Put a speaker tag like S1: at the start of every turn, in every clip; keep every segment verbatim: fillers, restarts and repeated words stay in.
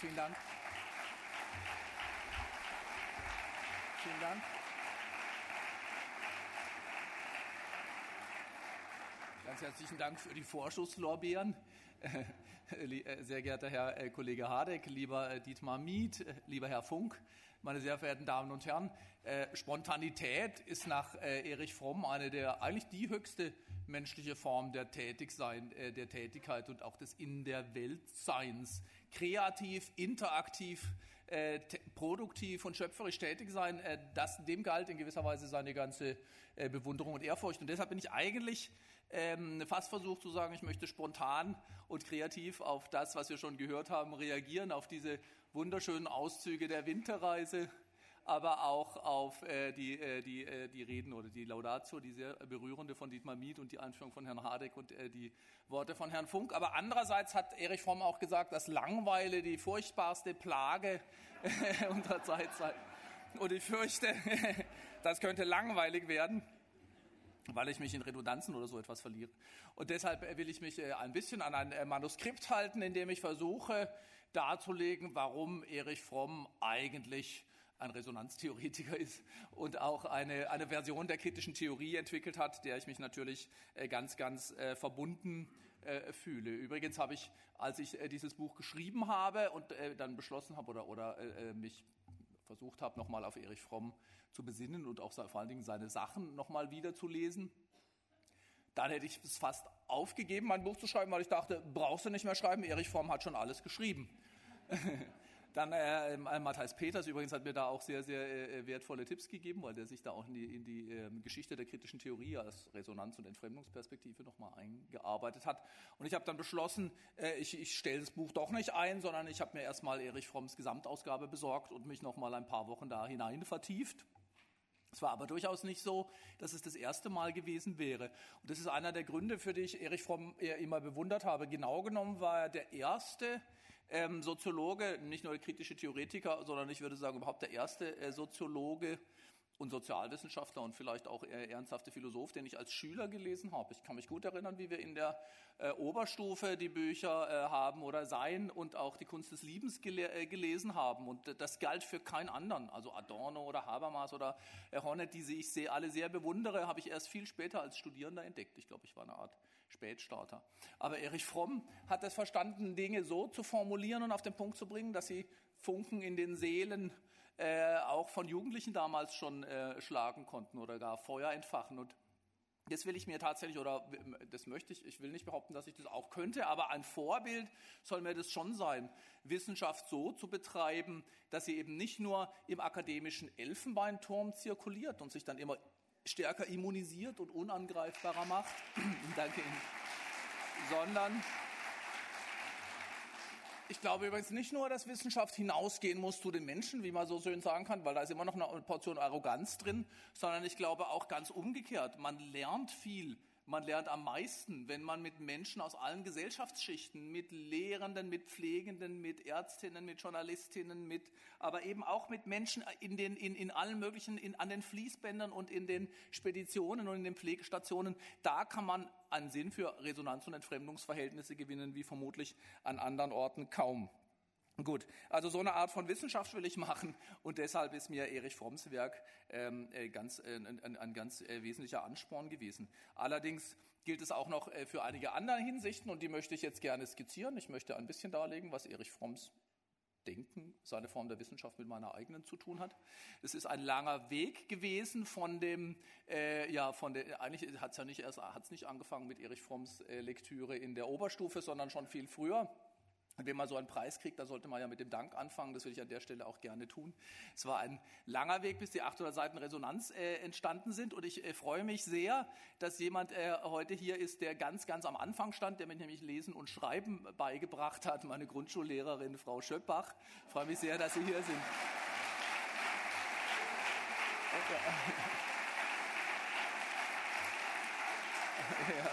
S1: Vielen Dank. Vielen Dank. Ganz herzlichen Dank für die Vorschusslorbeeren. Sehr geehrter Herr Kollege Hardegg, lieber Dietmar Mieth, lieber Herr Funk, meine sehr verehrten Damen und Herren. Spontanität ist nach Erich Fromm eine der, eigentlich die höchste menschliche Form der Tätigsein, der Tätigkeit und auch des In der Weltseins. Kreativ, interaktiv, äh, produktiv und schöpferisch tätig sein, äh, das, dem galt in gewisser Weise seine ganze äh, Bewunderung und Ehrfurcht. Und deshalb bin ich eigentlich ähm, fast versucht zu sagen, ich möchte spontan und kreativ auf das, was wir schon gehört haben, reagieren, auf diese wunderschönen Auszüge der Winterreise, aber auch auf äh, die, äh, die, äh, die Reden oder die Laudatio, die sehr berührende von Dietmar Mieth und die Einführung von Herrn Hardegg und äh, die Worte von Herrn Funk. Aber andererseits hat Erich Fromm auch gesagt, dass Langeweile die furchtbarste Plage äh, unserer Zeit sei. Und ich fürchte, das könnte langweilig werden, weil ich mich in Redundanzen oder so etwas verliere. Und deshalb will ich mich ein bisschen an ein Manuskript halten, in dem ich versuche darzulegen, warum Erich Fromm eigentlich ein Resonanztheoretiker ist und auch eine, eine Version der kritischen Theorie entwickelt hat, der ich mich natürlich ganz, ganz äh, verbunden äh, fühle. Übrigens habe ich, als ich äh, dieses Buch geschrieben habe und äh, dann beschlossen habe oder, oder äh, mich versucht habe, nochmal auf Erich Fromm zu besinnen und auch vor allen Dingen seine Sachen nochmal wieder zu lesen, dann hätte ich es fast aufgegeben, mein Buch zu schreiben, weil ich dachte, brauchst du nicht mehr schreiben, Erich Fromm hat schon alles geschrieben. Dann äh, Matthias Peters übrigens hat mir da auch sehr, sehr äh, wertvolle Tipps gegeben, weil der sich da auch in die, in die äh, Geschichte der kritischen Theorie als Resonanz- und Entfremdungsperspektive nochmal eingearbeitet hat. Und ich habe dann beschlossen, äh, ich, ich stelle das Buch doch nicht ein, sondern ich habe mir erstmal Erich Fromms Gesamtausgabe besorgt und mich nochmal ein paar Wochen da hinein vertieft. Es war aber durchaus nicht so, dass es das erste Mal gewesen wäre. Und das ist einer der Gründe, für die ich Erich Fromm eher immer bewundert habe. Genau genommen war er der erste ähm, Soziologe, nicht nur der kritische Theoretiker, sondern ich würde sagen überhaupt der erste äh, Soziologe und Sozialwissenschaftler und vielleicht auch eher ernsthafte Philosoph, den ich als Schüler gelesen habe. Ich kann mich gut erinnern, wie wir in der äh, Oberstufe die Bücher äh, haben oder Sein und auch die Kunst des Liebens gele- äh, gelesen haben. Und äh, das galt für keinen anderen. Also Adorno oder Habermas oder äh, Hornet, die ich sehr, alle sehr bewundere, habe ich erst viel später als Studierender entdeckt. Ich glaube, ich war eine Art Spätstarter. Aber Erich Fromm hat es verstanden, Dinge so zu formulieren und auf den Punkt zu bringen, dass sie Funken in den Seelen äh, auch von Jugendlichen damals schon äh, schlagen konnten oder gar Feuer entfachen. Und jetzt will ich mir tatsächlich, oder das möchte ich, ich will nicht behaupten, dass ich das auch könnte, aber ein Vorbild soll mir das schon sein, Wissenschaft so zu betreiben, dass sie eben nicht nur im akademischen Elfenbeinturm zirkuliert und sich dann immer stärker immunisiert und unangreifbarer macht, danke Ihnen, sondern ich glaube übrigens nicht nur, dass Wissenschaft hinausgehen muss zu den Menschen, wie man so schön sagen kann, weil da ist immer noch eine Portion Arroganz drin, sondern ich glaube auch ganz umgekehrt. Man lernt viel, man lernt am meisten, wenn man mit Menschen aus allen Gesellschaftsschichten, mit Lehrenden, mit Pflegenden, mit Ärztinnen, mit Journalistinnen, mit, aber eben auch mit Menschen in den, in, in allen möglichen, in, an den Fließbändern und in den Speditionen und in den Pflegestationen, da kann man einen Sinn für Resonanz- und Entfremdungsverhältnisse gewinnen, wie vermutlich an anderen Orten kaum. Gut, also so eine Art von Wissenschaft will ich machen und deshalb ist mir Erich Fromms Werk ähm, ganz, äh, ein, ein ganz äh, wesentlicher Ansporn gewesen. Allerdings gilt es auch noch äh, für einige andere Hinsichten und die möchte ich jetzt gerne skizzieren. Ich möchte ein bisschen darlegen, was Erich Fromms Denken, seine Form der Wissenschaft mit meiner eigenen zu tun hat. Es ist ein langer Weg gewesen von dem, äh, ja, von der, eigentlich hat es ja nicht erst, hat es nicht angefangen mit Erich Fromms äh, Lektüre in der Oberstufe, sondern schon viel früher. Und wenn man so einen Preis kriegt, dann sollte man ja mit dem Dank anfangen. Das will ich an der Stelle auch gerne tun. Es war ein langer Weg, bis die achthundert Seiten Resonanz äh, entstanden sind. Und ich äh, freue mich sehr, dass jemand äh, heute hier ist, der ganz, ganz am Anfang stand, der mir nämlich Lesen und Schreiben beigebracht hat. Meine Grundschullehrerin, Frau Schöppach. Ich freue mich sehr, dass Sie hier sind. Okay. Ja.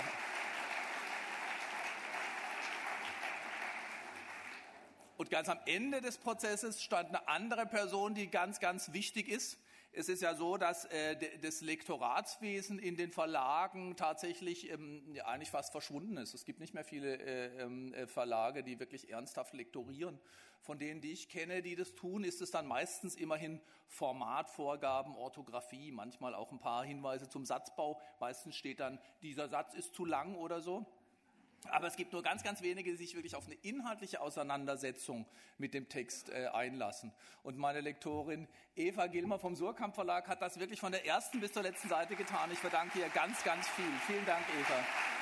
S1: Und ganz am Ende des Prozesses stand eine andere Person, die ganz, ganz wichtig ist, Es ist ja so, dass äh, das Lektoratswesen in den Verlagen tatsächlich ähm, ja, eigentlich fast verschwunden ist. Es gibt nicht mehr viele äh, äh, Verlage, die wirklich ernsthaft lektorieren. Von denen, die ich kenne, die das tun, ist es dann meistens immerhin Formatvorgaben, Orthographie, manchmal auch ein paar Hinweise zum Satzbau. Meistens steht dann, dieser Satz ist zu lang oder so. Aber es gibt nur ganz, ganz wenige, die sich wirklich auf eine inhaltliche Auseinandersetzung mit dem Text äh, einlassen. Und meine Lektorin Eva Gilmer vom Surkamp Verlag hat das wirklich von der ersten bis zur letzten Seite getan. Ich verdanke ihr ganz, ganz viel. Vielen Dank, Eva.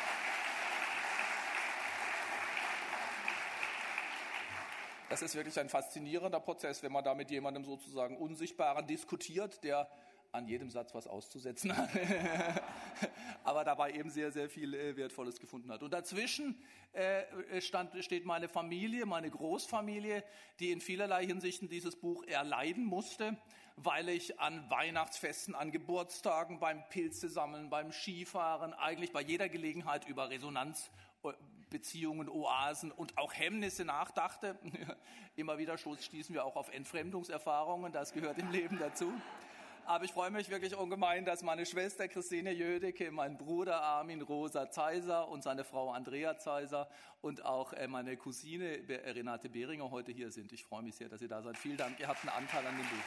S1: Das ist wirklich ein faszinierender Prozess, wenn man da mit jemandem sozusagen Unsichtbaren diskutiert, der an jedem Satz was auszusetzen hat, aber dabei eben sehr, sehr viel äh, Wertvolles gefunden hat. Und dazwischen äh, stand, steht meine Familie, meine Großfamilie, die in vielerlei Hinsichten dieses Buch erleiden musste, weil ich an Weihnachtsfesten, an Geburtstagen, beim Pilzesammeln, beim Skifahren, eigentlich bei jeder Gelegenheit über Resonanzbeziehungen, Oasen und auch Hemmnisse nachdachte. Immer wieder stießen wir auch auf Entfremdungserfahrungen, das gehört im Leben dazu. Aber ich freue mich wirklich ungemein, dass meine Schwester Christine Jödecke, mein Bruder Armin Rosa Zeiser und seine Frau Andrea Zeiser und auch meine Cousine Renate Behringer heute hier sind. Ich freue mich sehr, dass ihr da seid. Vielen Dank, ihr habt einen Anteil an dem Buch.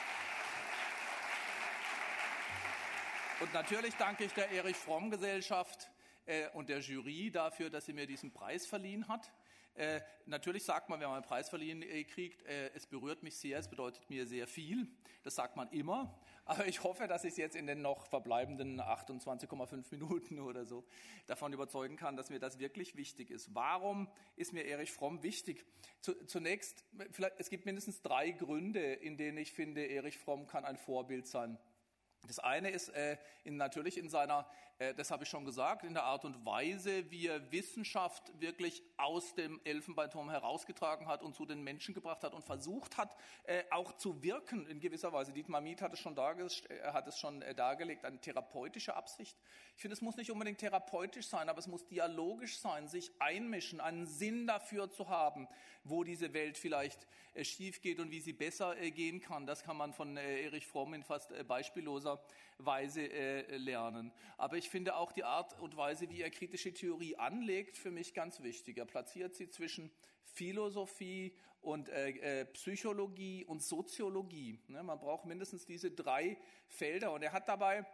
S1: Und natürlich danke ich der Erich-Fromm-Gesellschaft äh, und der Jury dafür, dass sie mir diesen Preis verliehen hat. Äh, natürlich sagt man, wenn man einen Preis verliehen äh, kriegt, äh, es berührt mich sehr, es bedeutet mir sehr viel. Das sagt man immer. Aber ich hoffe, dass ich es jetzt in den noch verbleibenden achtundzwanzig Komma fünf Minuten oder so davon überzeugen kann, dass mir das wirklich wichtig ist. Warum ist mir Erich Fromm wichtig? Zu, zunächst, vielleicht, es gibt mindestens drei Gründe, in denen ich finde, Erich Fromm kann ein Vorbild sein. Das eine ist äh, in, natürlich in seiner, äh, das habe ich schon gesagt, in der Art und Weise, wie er Wissenschaft wirklich aus dem Elfenbeinturm herausgetragen hat und zu den Menschen gebracht hat und versucht hat, äh, auch zu wirken in gewisser Weise. Dietmar Mieth hat es schon, darge- äh, hat es schon äh, dargelegt, eine therapeutische Absicht. Ich finde, es muss nicht unbedingt therapeutisch sein, aber es muss dialogisch sein, sich einmischen, einen Sinn dafür zu haben, wo diese Welt vielleicht äh, schief geht und wie sie besser äh, gehen kann. Das kann man von äh, Erich Fromm in fast äh, beispielloser Weise äh, lernen. Aber ich finde auch die Art und Weise, wie er kritische Theorie anlegt, für mich ganz wichtig. Er platziert sie zwischen Philosophie und äh, äh, Psychologie und Soziologie. Ne, man braucht mindestens diese drei Felder und er hat dabei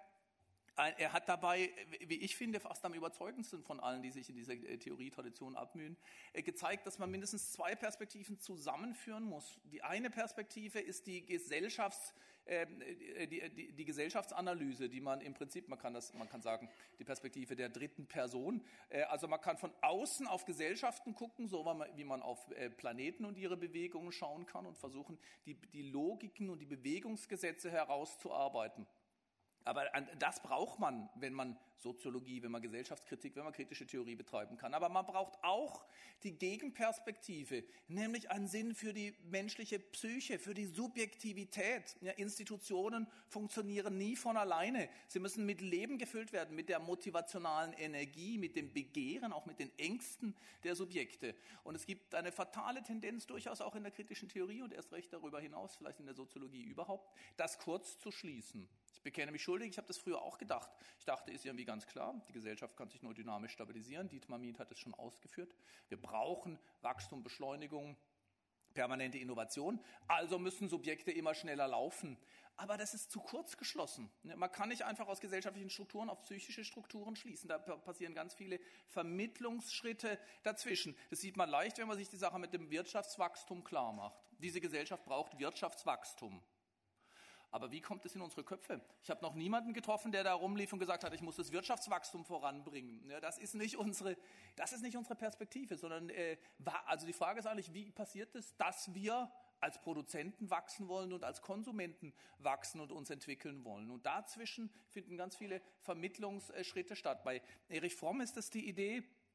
S1: Er hat dabei, wie ich finde, fast am überzeugendsten von allen, die sich in dieser Theorietradition abmühen, gezeigt, dass man mindestens zwei Perspektiven zusammenführen muss. Die eine Perspektive ist die Gesellschafts, äh, die, die, die Gesellschaftsanalyse, die man im Prinzip, man kann das, man kann sagen, die Perspektive der dritten Person. Äh, also man kann von außen auf Gesellschaften gucken, so wie man auf äh, Planeten und ihre Bewegungen schauen kann und versuchen, die, die Logiken und die Bewegungsgesetze herauszuarbeiten. Aber das braucht man, wenn man Soziologie, wenn man Gesellschaftskritik, wenn man kritische Theorie betreiben kann. Aber man braucht auch die Gegenperspektive, nämlich einen Sinn für die menschliche Psyche, für die Subjektivität. Ja, Institutionen funktionieren nie von alleine. Sie müssen mit Leben gefüllt werden, mit der motivationalen Energie, mit dem Begehren, auch mit den Ängsten der Subjekte. Und es gibt eine fatale Tendenz durchaus auch in der kritischen Theorie und erst recht darüber hinaus, vielleicht in der Soziologie überhaupt, das kurz zu schließen. Ich bekenne mich schuldig, ich habe das früher auch gedacht. Ich dachte, ist irgendwie ganz klar, die Gesellschaft kann sich nur dynamisch stabilisieren. Dietmar Mieth hat es schon ausgeführt. Wir brauchen Wachstum, Beschleunigung, permanente Innovation. Also müssen Subjekte immer schneller laufen. Aber das ist zu kurz geschlossen. Man kann nicht einfach aus gesellschaftlichen Strukturen auf psychische Strukturen schließen. Da passieren ganz viele Vermittlungsschritte dazwischen. Das sieht man leicht, wenn man sich die Sache mit dem Wirtschaftswachstum klar macht. Diese Gesellschaft braucht Wirtschaftswachstum. Aber wie kommt es in unsere Köpfe? Ich habe noch niemanden getroffen, der da rumlief und gesagt hat, ich muss das Wirtschaftswachstum voranbringen. Ja, das ist nicht unsere, das ist nicht unsere Perspektive, sondern äh, also die Frage ist eigentlich, wie passiert es, dass wir als Produzenten wachsen wollen und als Konsumenten wachsen und uns entwickeln wollen. Und dazwischen finden ganz viele Vermittlungsschritte statt. Bei Erich Fromm ist das die Idee,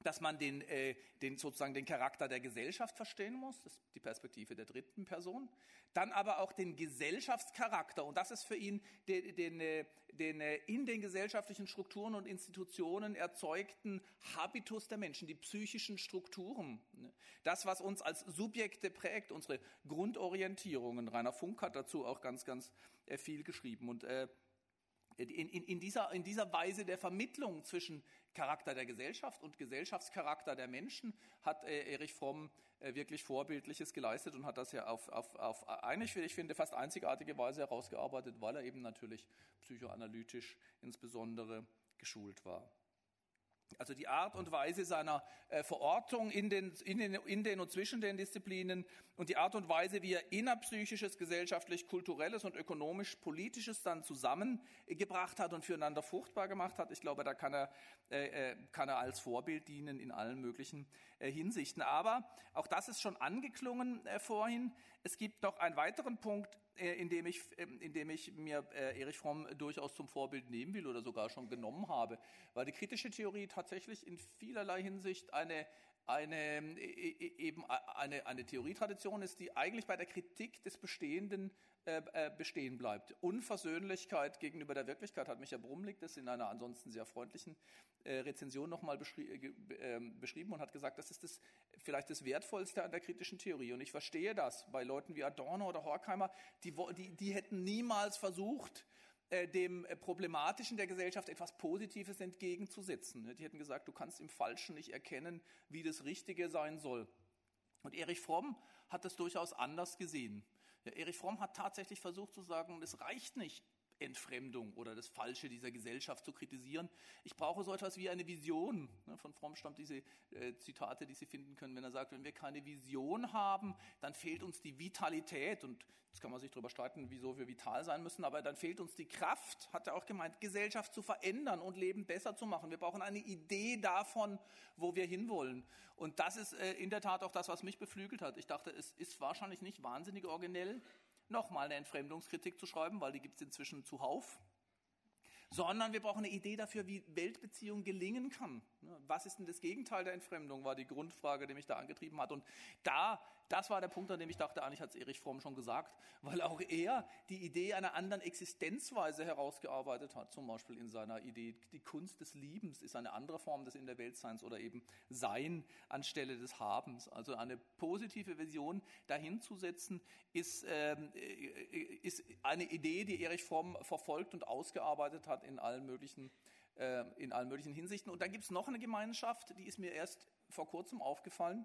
S1: dass man den, äh, den sozusagen den Charakter der Gesellschaft verstehen muss, das ist die Perspektive der dritten Person, dann aber auch den Gesellschaftscharakter, und das ist für ihn den, den, den in den gesellschaftlichen Strukturen und Institutionen erzeugten Habitus der Menschen, die psychischen Strukturen, das, was uns als Subjekte prägt, unsere Grundorientierungen. Rainer Funk hat dazu auch ganz, ganz viel geschrieben. Und äh, In, in, in, dieser, in dieser Weise der Vermittlung zwischen Charakter der Gesellschaft und Gesellschaftscharakter der Menschen hat äh, Erich Fromm äh, wirklich Vorbildliches geleistet und hat das ja auf, auf, auf eigentlich, ich finde, fast einzigartige Weise herausgearbeitet, weil er eben natürlich psychoanalytisch insbesondere geschult war. Also die Art und Weise seiner äh, Verortung in den, in, den, in den und zwischen den Disziplinen und die Art und Weise, wie er innerpsychisches, gesellschaftlich, kulturelles und ökonomisch-politisches dann zusammengebracht hat und füreinander fruchtbar gemacht hat. Ich glaube, da kann er, äh, kann er als Vorbild dienen in allen möglichen äh, Hinsichten. Aber auch das ist schon angeklungen äh, vorhin. Es gibt noch einen weiteren Punkt, äh, in dem ich, äh, in dem ich mir äh, Erich Fromm durchaus zum Vorbild nehmen will oder sogar schon genommen habe, weil die kritische Theorie tatsächlich in vielerlei Hinsicht eine, eine, eben eine, eine Theorietradition ist, die eigentlich bei der Kritik des Bestehenden äh, bestehen bleibt. Unversöhnlichkeit gegenüber der Wirklichkeit hat Michael Brumlik das in einer ansonsten sehr freundlichen äh, Rezension nochmal beschri- äh, beschrieben und hat gesagt, das ist das, vielleicht das Wertvollste an der kritischen Theorie. Und ich verstehe das bei Leuten wie Adorno oder Horkheimer, die, die, die hätten niemals versucht, dem Problematischen der Gesellschaft etwas Positives entgegenzusetzen. Die hätten gesagt, du kannst im Falschen nicht erkennen, wie das Richtige sein soll. Und Erich Fromm hat das durchaus anders gesehen. Ja, Erich Fromm hat tatsächlich versucht zu sagen, es reicht nicht, Entfremdung oder das Falsche dieser Gesellschaft zu kritisieren. Ich brauche so etwas wie eine Vision. Von Fromm stammt diese äh, Zitate, die Sie finden können, wenn er sagt, wenn wir keine Vision haben, dann fehlt uns die Vitalität. Und jetzt kann man sich darüber streiten, wieso wir vital sein müssen, aber dann fehlt uns die Kraft, hat er auch gemeint, Gesellschaft zu verändern und Leben besser zu machen. Wir brauchen eine Idee davon, wo wir hinwollen. Und das ist äh, in der Tat auch das, was mich beflügelt hat. Ich dachte, es ist wahrscheinlich nicht wahnsinnig originell, nochmal eine Entfremdungskritik zu schreiben, weil die gibt es inzwischen zuhauf, sondern wir brauchen eine Idee dafür, wie Weltbeziehung gelingen kann. Was ist denn das Gegenteil der Entfremdung, war die Grundfrage, die mich da angetrieben hat. Und da, das war der Punkt, an dem ich dachte, eigentlich hat es Erich Fromm schon gesagt, weil auch er die Idee einer anderen Existenzweise herausgearbeitet hat, zum Beispiel in seiner Idee, die Kunst des Liebens ist eine andere Form des In-der-Welt-Seins oder eben Sein anstelle des Habens. Also eine positive Vision dahinzusetzen, ist, äh, ist eine Idee, die Erich Fromm verfolgt und ausgearbeitet hat in allen möglichen, äh, in allen möglichen Hinsichten. Und dann gibt es noch eine Gemeinschaft, die ist mir erst vor kurzem aufgefallen,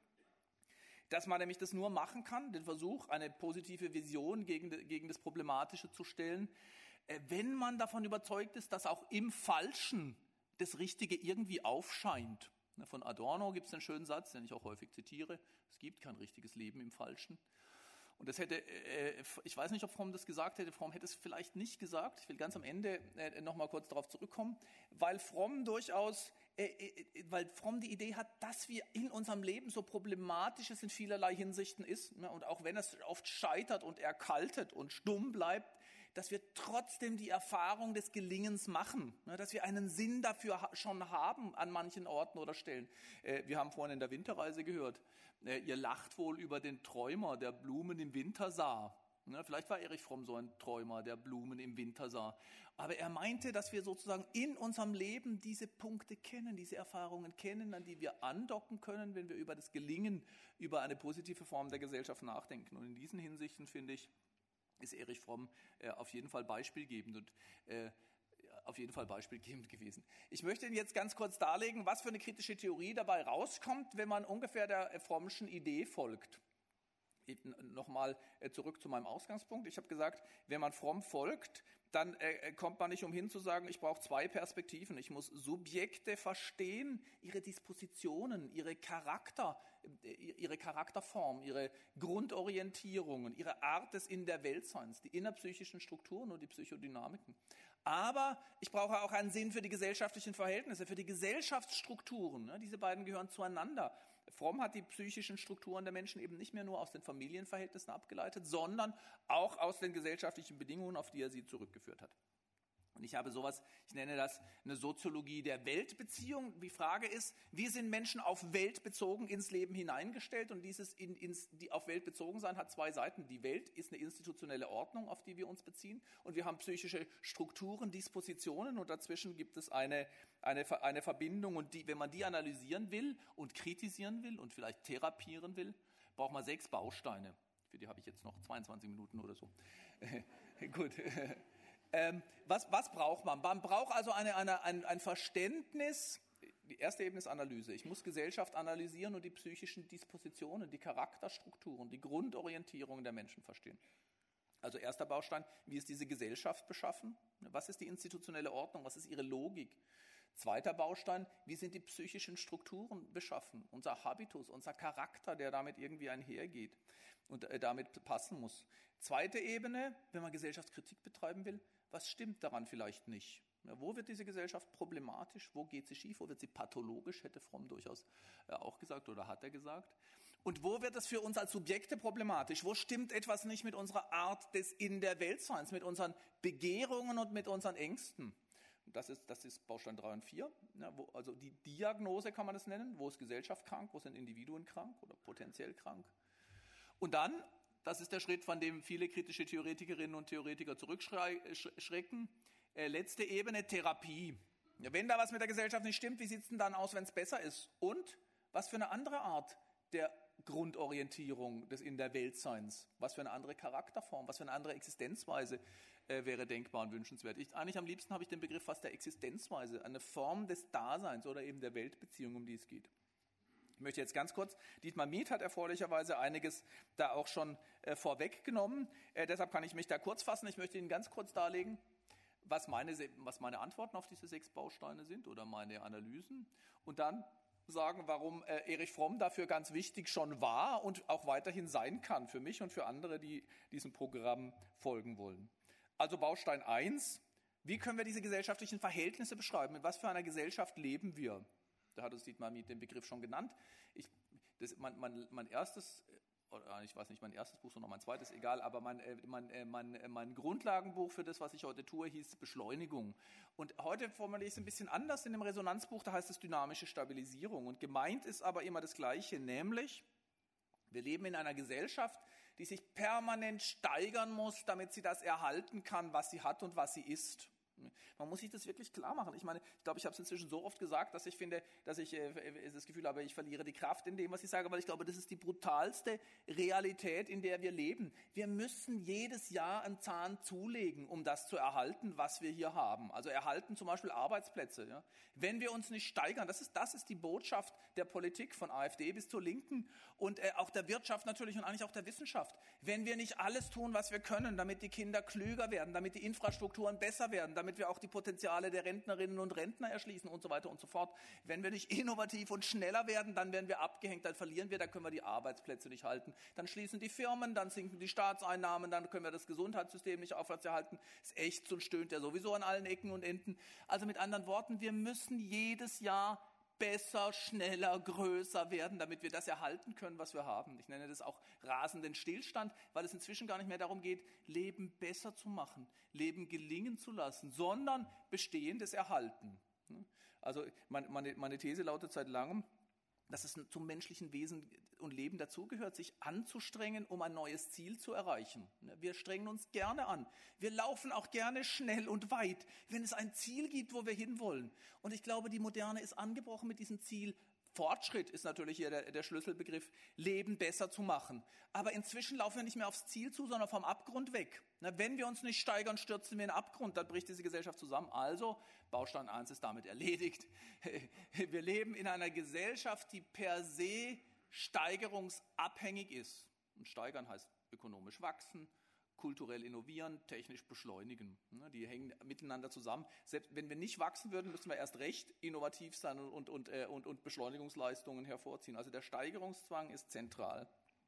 S1: dass man nämlich das nur machen kann, den Versuch, eine positive Vision gegen, gegen das Problematische zu stellen, äh, wenn man davon überzeugt ist, dass auch im Falschen das Richtige irgendwie aufscheint. Von Adorno gibt es einen schönen Satz, den ich auch häufig zitiere, es gibt kein richtiges Leben im Falschen. Und das hätte, äh, ich weiß nicht, ob Fromm das gesagt hätte, Fromm hätte es vielleicht nicht gesagt. Ich will ganz am Ende äh, noch mal kurz darauf zurückkommen, weil Fromm durchaus, äh, äh, weil Fromm die Idee hat, dass wir in unserem Leben so problematisch es in vielerlei Hinsichten ist, ne, und auch wenn es oft scheitert und erkaltet und stumm bleibt, dass wir trotzdem die Erfahrung des Gelingens machen, ne, dass wir einen Sinn dafür ha- schon haben an manchen Orten oder Stellen. Äh, wir haben vorhin in der Winterreise gehört, äh, ihr lacht wohl über den Träumer, der Blumen im Winter sah. Ne, vielleicht war Erich Fromm so ein Träumer, der Blumen im Winter sah. Aber er meinte, dass wir sozusagen in unserem Leben diese Punkte kennen, diese Erfahrungen kennen, an die wir andocken können, wenn wir über das Gelingen, über eine positive Form der Gesellschaft nachdenken. Und in diesen Hinsichten, finde ich, ist Erich Fromm äh, auf jeden Fall beispielgebend und äh, auf jeden Fall beispielgebend gewesen. Ich möchte Ihnen jetzt ganz kurz darlegen, was für eine kritische Theorie dabei rauskommt, wenn man ungefähr der äh, Frommschen Idee folgt. Nochmal äh, zurück zu meinem Ausgangspunkt. Ich habe gesagt, wenn man Fromm folgt, dann äh, kommt man nicht umhin zu sagen, ich brauche zwei Perspektiven. Ich muss Subjekte verstehen, ihre Dispositionen, ihre Charakter, äh, ihre Charakterform, ihre Grundorientierungen, ihre Art des In-der-Welt-Seins, die innerpsychischen Strukturen und die Psychodynamiken. Aber ich brauche auch einen Sinn für die gesellschaftlichen Verhältnisse, für die Gesellschaftsstrukturen. Ne? Diese beiden gehören zueinander. Fromm hat die psychischen Strukturen der Menschen eben nicht mehr nur aus den Familienverhältnissen abgeleitet, sondern auch aus den gesellschaftlichen Bedingungen, auf die er sie zurückgeführt hat. Und ich habe sowas, ich nenne das eine Soziologie der Weltbeziehung. Die Frage ist, wie sind Menschen auf Welt bezogen ins Leben hineingestellt? Und dieses in, ins, die auf Welt bezogen sein hat zwei Seiten. Die Welt ist eine institutionelle Ordnung, auf die wir uns beziehen. Und wir haben psychische Strukturen, Dispositionen. Und dazwischen gibt es eine, eine, eine Verbindung. Und die, wenn man die analysieren will und kritisieren will und vielleicht therapieren will, braucht man sechs Bausteine. Für die habe ich jetzt noch zweiundzwanzig Minuten oder so. Gut. Ähm, was, was braucht man? Man braucht also eine, eine, ein, ein Verständnis. Die erste Ebene ist Analyse. Ich muss Gesellschaft analysieren und die psychischen Dispositionen, die Charakterstrukturen, die Grundorientierung der Menschen verstehen. Also erster Baustein, wie ist diese Gesellschaft beschaffen? Was ist die institutionelle Ordnung? Was ist ihre Logik? Zweiter Baustein, wie sind die psychischen Strukturen beschaffen? Unser Habitus, unser Charakter, der damit irgendwie einhergeht und damit passen muss. Zweite Ebene, wenn man Gesellschaftskritik betreiben will, was stimmt daran vielleicht nicht? Ja, wo wird diese Gesellschaft problematisch? Wo geht sie schief? Wo wird sie pathologisch? Hätte Fromm durchaus auch gesagt oder hat er gesagt. Und wo wird es für uns als Subjekte problematisch? Wo stimmt etwas nicht mit unserer Art des In der Weltseins, mit unseren Begehrungen und mit unseren Ängsten? Das ist, das ist Baustein drei und vier. Ja, wo, also die Diagnose kann man das nennen. Wo ist Gesellschaft krank? Wo sind Individuen krank oder potenziell krank? Und dann, das ist der Schritt, von dem viele kritische Theoretikerinnen und Theoretiker zurückschrecken. Äh, letzte Ebene, Therapie. Ja, wenn da was mit der Gesellschaft nicht stimmt, wie sieht es denn dann aus, wenn es besser ist? Und was für eine andere Art der Grundorientierung des In der Weltseins? Was für eine andere Charakterform? Was für eine andere Existenzweise äh, wäre denkbar und wünschenswert? Ich, eigentlich am liebsten habe ich den Begriff fast der Existenzweise, eine Form des Daseins oder eben der Weltbeziehung, um die es geht. Ich möchte jetzt ganz kurz, Dietmar Mieth hat erfreulicherweise einiges da auch schon äh, vorweggenommen. Äh, deshalb kann ich mich da kurz fassen. Ich möchte Ihnen ganz kurz darlegen, was meine, was meine Antworten auf diese sechs Bausteine sind oder meine Analysen. Und dann sagen, warum äh, Erich Fromm dafür ganz wichtig schon war und auch weiterhin sein kann für mich und für andere, die diesem Programm folgen wollen. Also Baustein eins, wie können wir diese gesellschaftlichen Verhältnisse beschreiben? In was für einer Gesellschaft leben wir? Da hat uns Dietmar Mieth den Begriff schon genannt. Ich, das, mein, mein, mein erstes, oder ich weiß nicht, mein erstes Buch, sondern mein zweites, egal, aber mein, mein, mein, mein Grundlagenbuch für das, was ich heute tue, hieß Beschleunigung. Und heute formuliere ich es ein bisschen anders in dem Resonanzbuch, da heißt es dynamische Stabilisierung. Und gemeint ist aber immer das Gleiche, nämlich wir leben in einer Gesellschaft, die sich permanent steigern muss, damit sie das erhalten kann, was sie hat und was sie ist. Man muss sich das wirklich klar machen. Ich meine, ich glaube, ich habe es inzwischen so oft gesagt, dass ich finde, dass ich äh, das Gefühl habe, ich verliere die Kraft in dem, was ich sage, weil ich glaube, das ist die brutalste Realität, in der wir leben. Wir müssen jedes Jahr einen Zahn zulegen, um das zu erhalten, was wir hier haben. Also erhalten zum Beispiel Arbeitsplätze. Ja? Wenn wir uns nicht steigern, das ist, das ist die Botschaft der Politik von AfD bis zur Linken und äh, auch der Wirtschaft natürlich und eigentlich auch der Wissenschaft. Wenn wir nicht alles tun, was wir können, damit die Kinder klüger werden, damit die Infrastrukturen besser werden, damit wir auch die Potenziale der Rentnerinnen und Rentner erschließen und so weiter und so fort. Wenn wir nicht innovativ und schneller werden, dann werden wir abgehängt, dann verlieren wir, dann können wir die Arbeitsplätze nicht halten. Dann schließen die Firmen, dann sinken die Staatseinnahmen, dann können wir das Gesundheitssystem nicht aufrechterhalten. Es ächzt und stöhnt ja sowieso an allen Ecken und Enden. Also mit anderen Worten, wir müssen jedes Jahr besser, schneller, größer werden, damit wir das erhalten können, was wir haben. Ich nenne das auch rasenden Stillstand, weil es inzwischen gar nicht mehr darum geht, Leben besser zu machen, Leben gelingen zu lassen, sondern Bestehendes erhalten. Also meine, meine These lautet seit langem, dass es zum menschlichen Wesen und Leben dazugehört, sich anzustrengen, um ein neues Ziel zu erreichen. Wir strengen uns gerne an. Wir laufen auch gerne schnell und weit, wenn es ein Ziel gibt, wo wir hinwollen. Und ich glaube, die Moderne ist angebrochen mit diesem Ziel. Fortschritt ist natürlich hier der, der Schlüsselbegriff, Leben besser zu machen. Aber inzwischen laufen wir nicht mehr aufs Ziel zu, sondern vom Abgrund weg. Na, wenn wir uns nicht steigern, stürzen wir in den Abgrund, dann bricht diese Gesellschaft zusammen. Also, Baustein eins ist damit erledigt. Wir leben in einer Gesellschaft, die per se steigerungsabhängig ist. Und steigern heißt ökonomisch wachsen, kulturell innovieren, technisch beschleunigen. Die hängen miteinander zusammen. Selbst wenn wir nicht wachsen würden, müssten wir erst recht innovativ sein und, und, und, und Beschleunigungsleistungen hervorziehen. Also der Steigerungszwang ist zentral.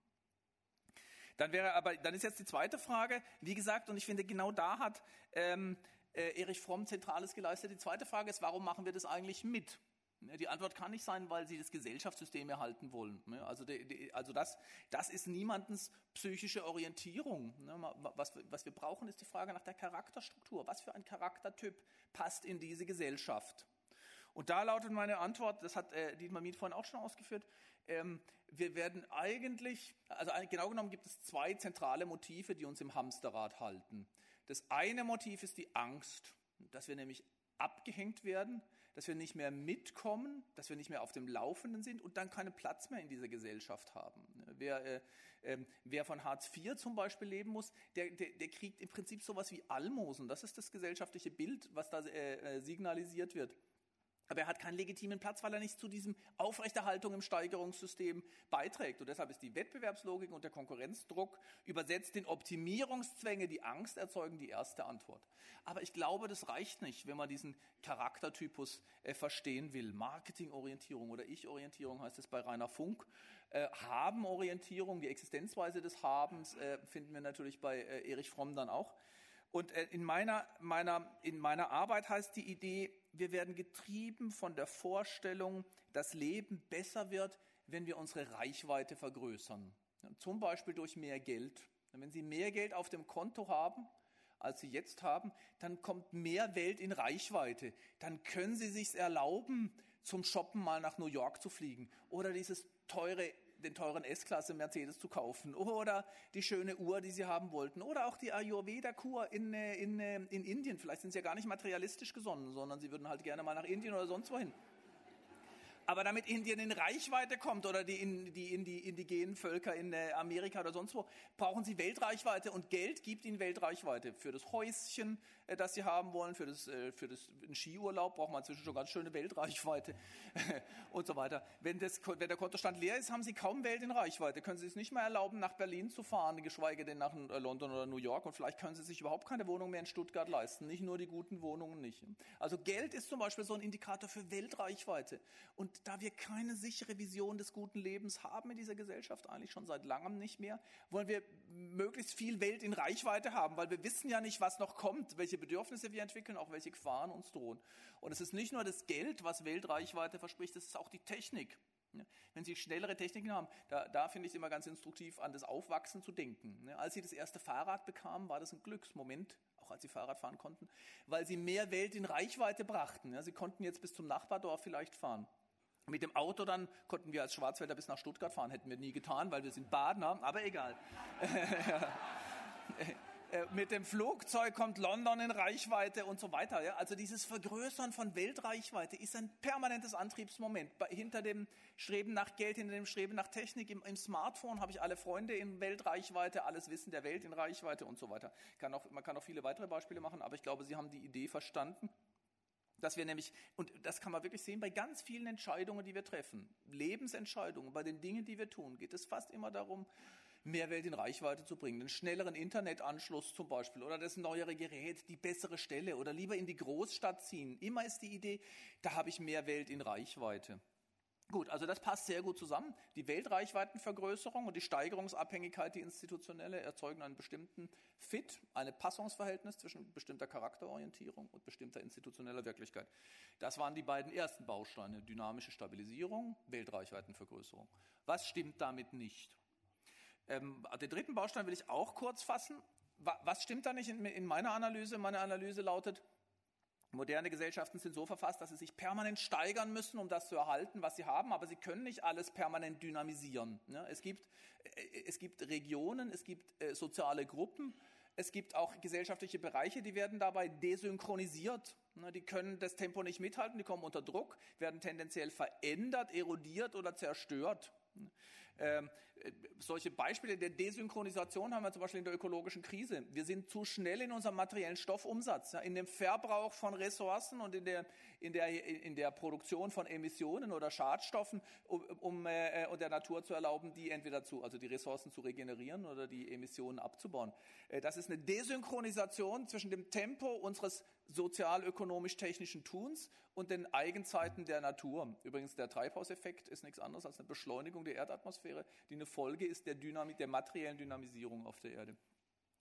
S1: Dann wäre aber, dann ist jetzt die zweite Frage, wie gesagt, und ich finde, genau da hat ähm, äh, Erich Fromm Zentrales geleistet. Die zweite Frage ist, warum machen wir das eigentlich mit? Die Antwort kann nicht sein, weil sie das Gesellschaftssystem erhalten wollen. Also, die, die, also das, das ist niemandens psychische Orientierung. Was, was wir brauchen, ist die Frage nach der Charakterstruktur. Was für ein Charaktertyp passt in diese Gesellschaft? Und da lautet meine Antwort, das hat äh, Dietmar Mieth vorhin auch schon ausgeführt, ähm, wir werden eigentlich, also genau genommen gibt es zwei zentrale Motive, die uns im Hamsterrad halten. Das eine Motiv ist die Angst, dass wir nämlich abgehängt werden, dass wir nicht mehr mitkommen, dass wir nicht mehr auf dem Laufenden sind und dann keinen Platz mehr in dieser Gesellschaft haben. Wer, äh, äh, wer von Hartz vier zum Beispiel leben muss, der, der, der kriegt im Prinzip sowas wie Almosen. Das ist das gesellschaftliche Bild, was da äh, signalisiert wird. Aber er hat keinen legitimen Platz, weil er nicht zu diesem Aufrechterhaltung im Steigerungssystem beiträgt. Und deshalb ist die Wettbewerbslogik und der Konkurrenzdruck übersetzt in Optimierungszwänge, die Angst erzeugen, die erste Antwort. Aber ich glaube, das reicht nicht, wenn man diesen Charaktertypus äh, verstehen will. Marketingorientierung oder Ich-Orientierung heißt es bei Rainer Funk. Äh, Haben-Orientierung, die Existenzweise des Habens, äh, finden wir natürlich bei äh, Erich Fromm dann auch. Und in meiner, meiner, in meiner Arbeit heißt die Idee, wir werden getrieben von der Vorstellung, dass Leben besser wird, wenn wir unsere Reichweite vergrößern. Zum Beispiel durch mehr Geld. Wenn Sie mehr Geld auf dem Konto haben, als Sie jetzt haben, dann kommt mehr Welt in Reichweite. Dann können Sie sich erlauben, zum Shoppen mal nach New York zu fliegen oder dieses teure den teuren S-Klasse Mercedes zu kaufen oder die schöne Uhr, die Sie haben wollten oder auch die Ayurveda-Kur in, in, in Indien. Vielleicht sind Sie ja gar nicht materialistisch gesonnen, sondern Sie würden halt gerne mal nach Indien oder sonst wohin. Aber damit Indien in Reichweite kommt oder die, in, die, in die indigenen Völker in Amerika oder sonst wo, brauchen sie Weltreichweite und Geld gibt ihnen Weltreichweite. Für das Häuschen, das sie haben wollen, für, das, für das, einen Skiurlaub braucht man inzwischen schon ganz schöne Weltreichweite und so weiter. Wenn, das, wenn der Kontostand leer ist, haben sie kaum Welt in Reichweite. Können sie es nicht mehr erlauben, nach Berlin zu fahren, geschweige denn nach London oder New York. Und vielleicht können sie sich überhaupt keine Wohnung mehr in Stuttgart leisten. Nicht nur die guten Wohnungen nicht. Also Geld ist zum Beispiel so ein Indikator für Weltreichweite. Und da wir keine sichere Vision des guten Lebens haben in dieser Gesellschaft, eigentlich schon seit langem nicht mehr, wollen wir möglichst viel Welt in Reichweite haben, weil wir wissen ja nicht, was noch kommt, welche Bedürfnisse wir entwickeln, auch welche Gefahren uns drohen. Und es ist nicht nur das Geld, was Weltreichweite verspricht, es ist auch die Technik. Wenn Sie schnellere Techniken haben, da, da finde ich es immer ganz instruktiv, an das Aufwachsen zu denken. Als Sie das erste Fahrrad bekamen, war das ein Glücksmoment, auch als Sie Fahrrad fahren konnten, weil Sie mehr Welt in Reichweite brachten. Sie konnten jetzt bis zum Nachbardorf vielleicht fahren. Mit dem Auto dann konnten wir als Schwarzwälder bis nach Stuttgart fahren, hätten wir nie getan, weil wir sind Badener, aber egal. Mit dem Flugzeug kommt London in Reichweite und so weiter. Ja? Also dieses Vergrößern von Weltreichweite ist ein permanentes Antriebsmoment. Bei, hinter dem Streben nach Geld, hinter dem Streben nach Technik, im, im Smartphone habe ich alle Freunde in Weltreichweite, alles Wissen der Welt in Reichweite und so weiter. Kann auch, man kann auch viele weitere Beispiele machen, aber ich glaube, Sie haben die Idee verstanden. Dass wir nämlich, und das kann man wirklich sehen, bei ganz vielen Entscheidungen, die wir treffen, Lebensentscheidungen, bei den Dingen, die wir tun, geht es fast immer darum, mehr Welt in Reichweite zu bringen, einen schnelleren Internetanschluss zum Beispiel oder das neuere Gerät, die bessere Stelle oder lieber in die Großstadt ziehen. Immer ist die Idee, da habe ich mehr Welt in Reichweite. Gut, also das passt sehr gut zusammen. Die Weltreichweitenvergrößerung und die Steigerungsabhängigkeit, die institutionelle, erzeugen einen bestimmten Fit, ein Passungsverhältnis zwischen bestimmter Charakterorientierung und bestimmter institutioneller Wirklichkeit. Das waren die beiden ersten Bausteine, dynamische Stabilisierung, Weltreichweitenvergrößerung. Was stimmt damit nicht? Ähm, den dritten Baustein will ich auch kurz fassen. Was stimmt da nicht in, in meiner Analyse? Meine Analyse lautet, moderne Gesellschaften sind so verfasst, dass sie sich permanent steigern müssen, um das zu erhalten, was sie haben, aber sie können nicht alles permanent dynamisieren. Es gibt, es gibt Regionen, es gibt soziale Gruppen, es gibt auch gesellschaftliche Bereiche, die werden dabei desynchronisiert. Die können das Tempo nicht mithalten, die kommen unter Druck, werden tendenziell verändert, erodiert oder zerstört. Ähm, solche Beispiele der Desynchronisation haben wir zum Beispiel in der ökologischen Krise. Wir sind zu schnell in unserem materiellen Stoffumsatz, ja, in dem Verbrauch von Ressourcen und in der, in der, in der Produktion von Emissionen oder Schadstoffen, um, um äh, der Natur zu erlauben, die entweder zu, also die Ressourcen zu regenerieren oder die Emissionen abzubauen. Äh, das ist eine Desynchronisation zwischen dem Tempo unseres sozial-ökonomisch-technischen Tuns und den Eigenzeiten der Natur. Übrigens, der Treibhauseffekt ist nichts anderes als eine Beschleunigung der Erdatmosphäre, die eine Folge ist der Dynamik, der materiellen Dynamisierung auf der Erde.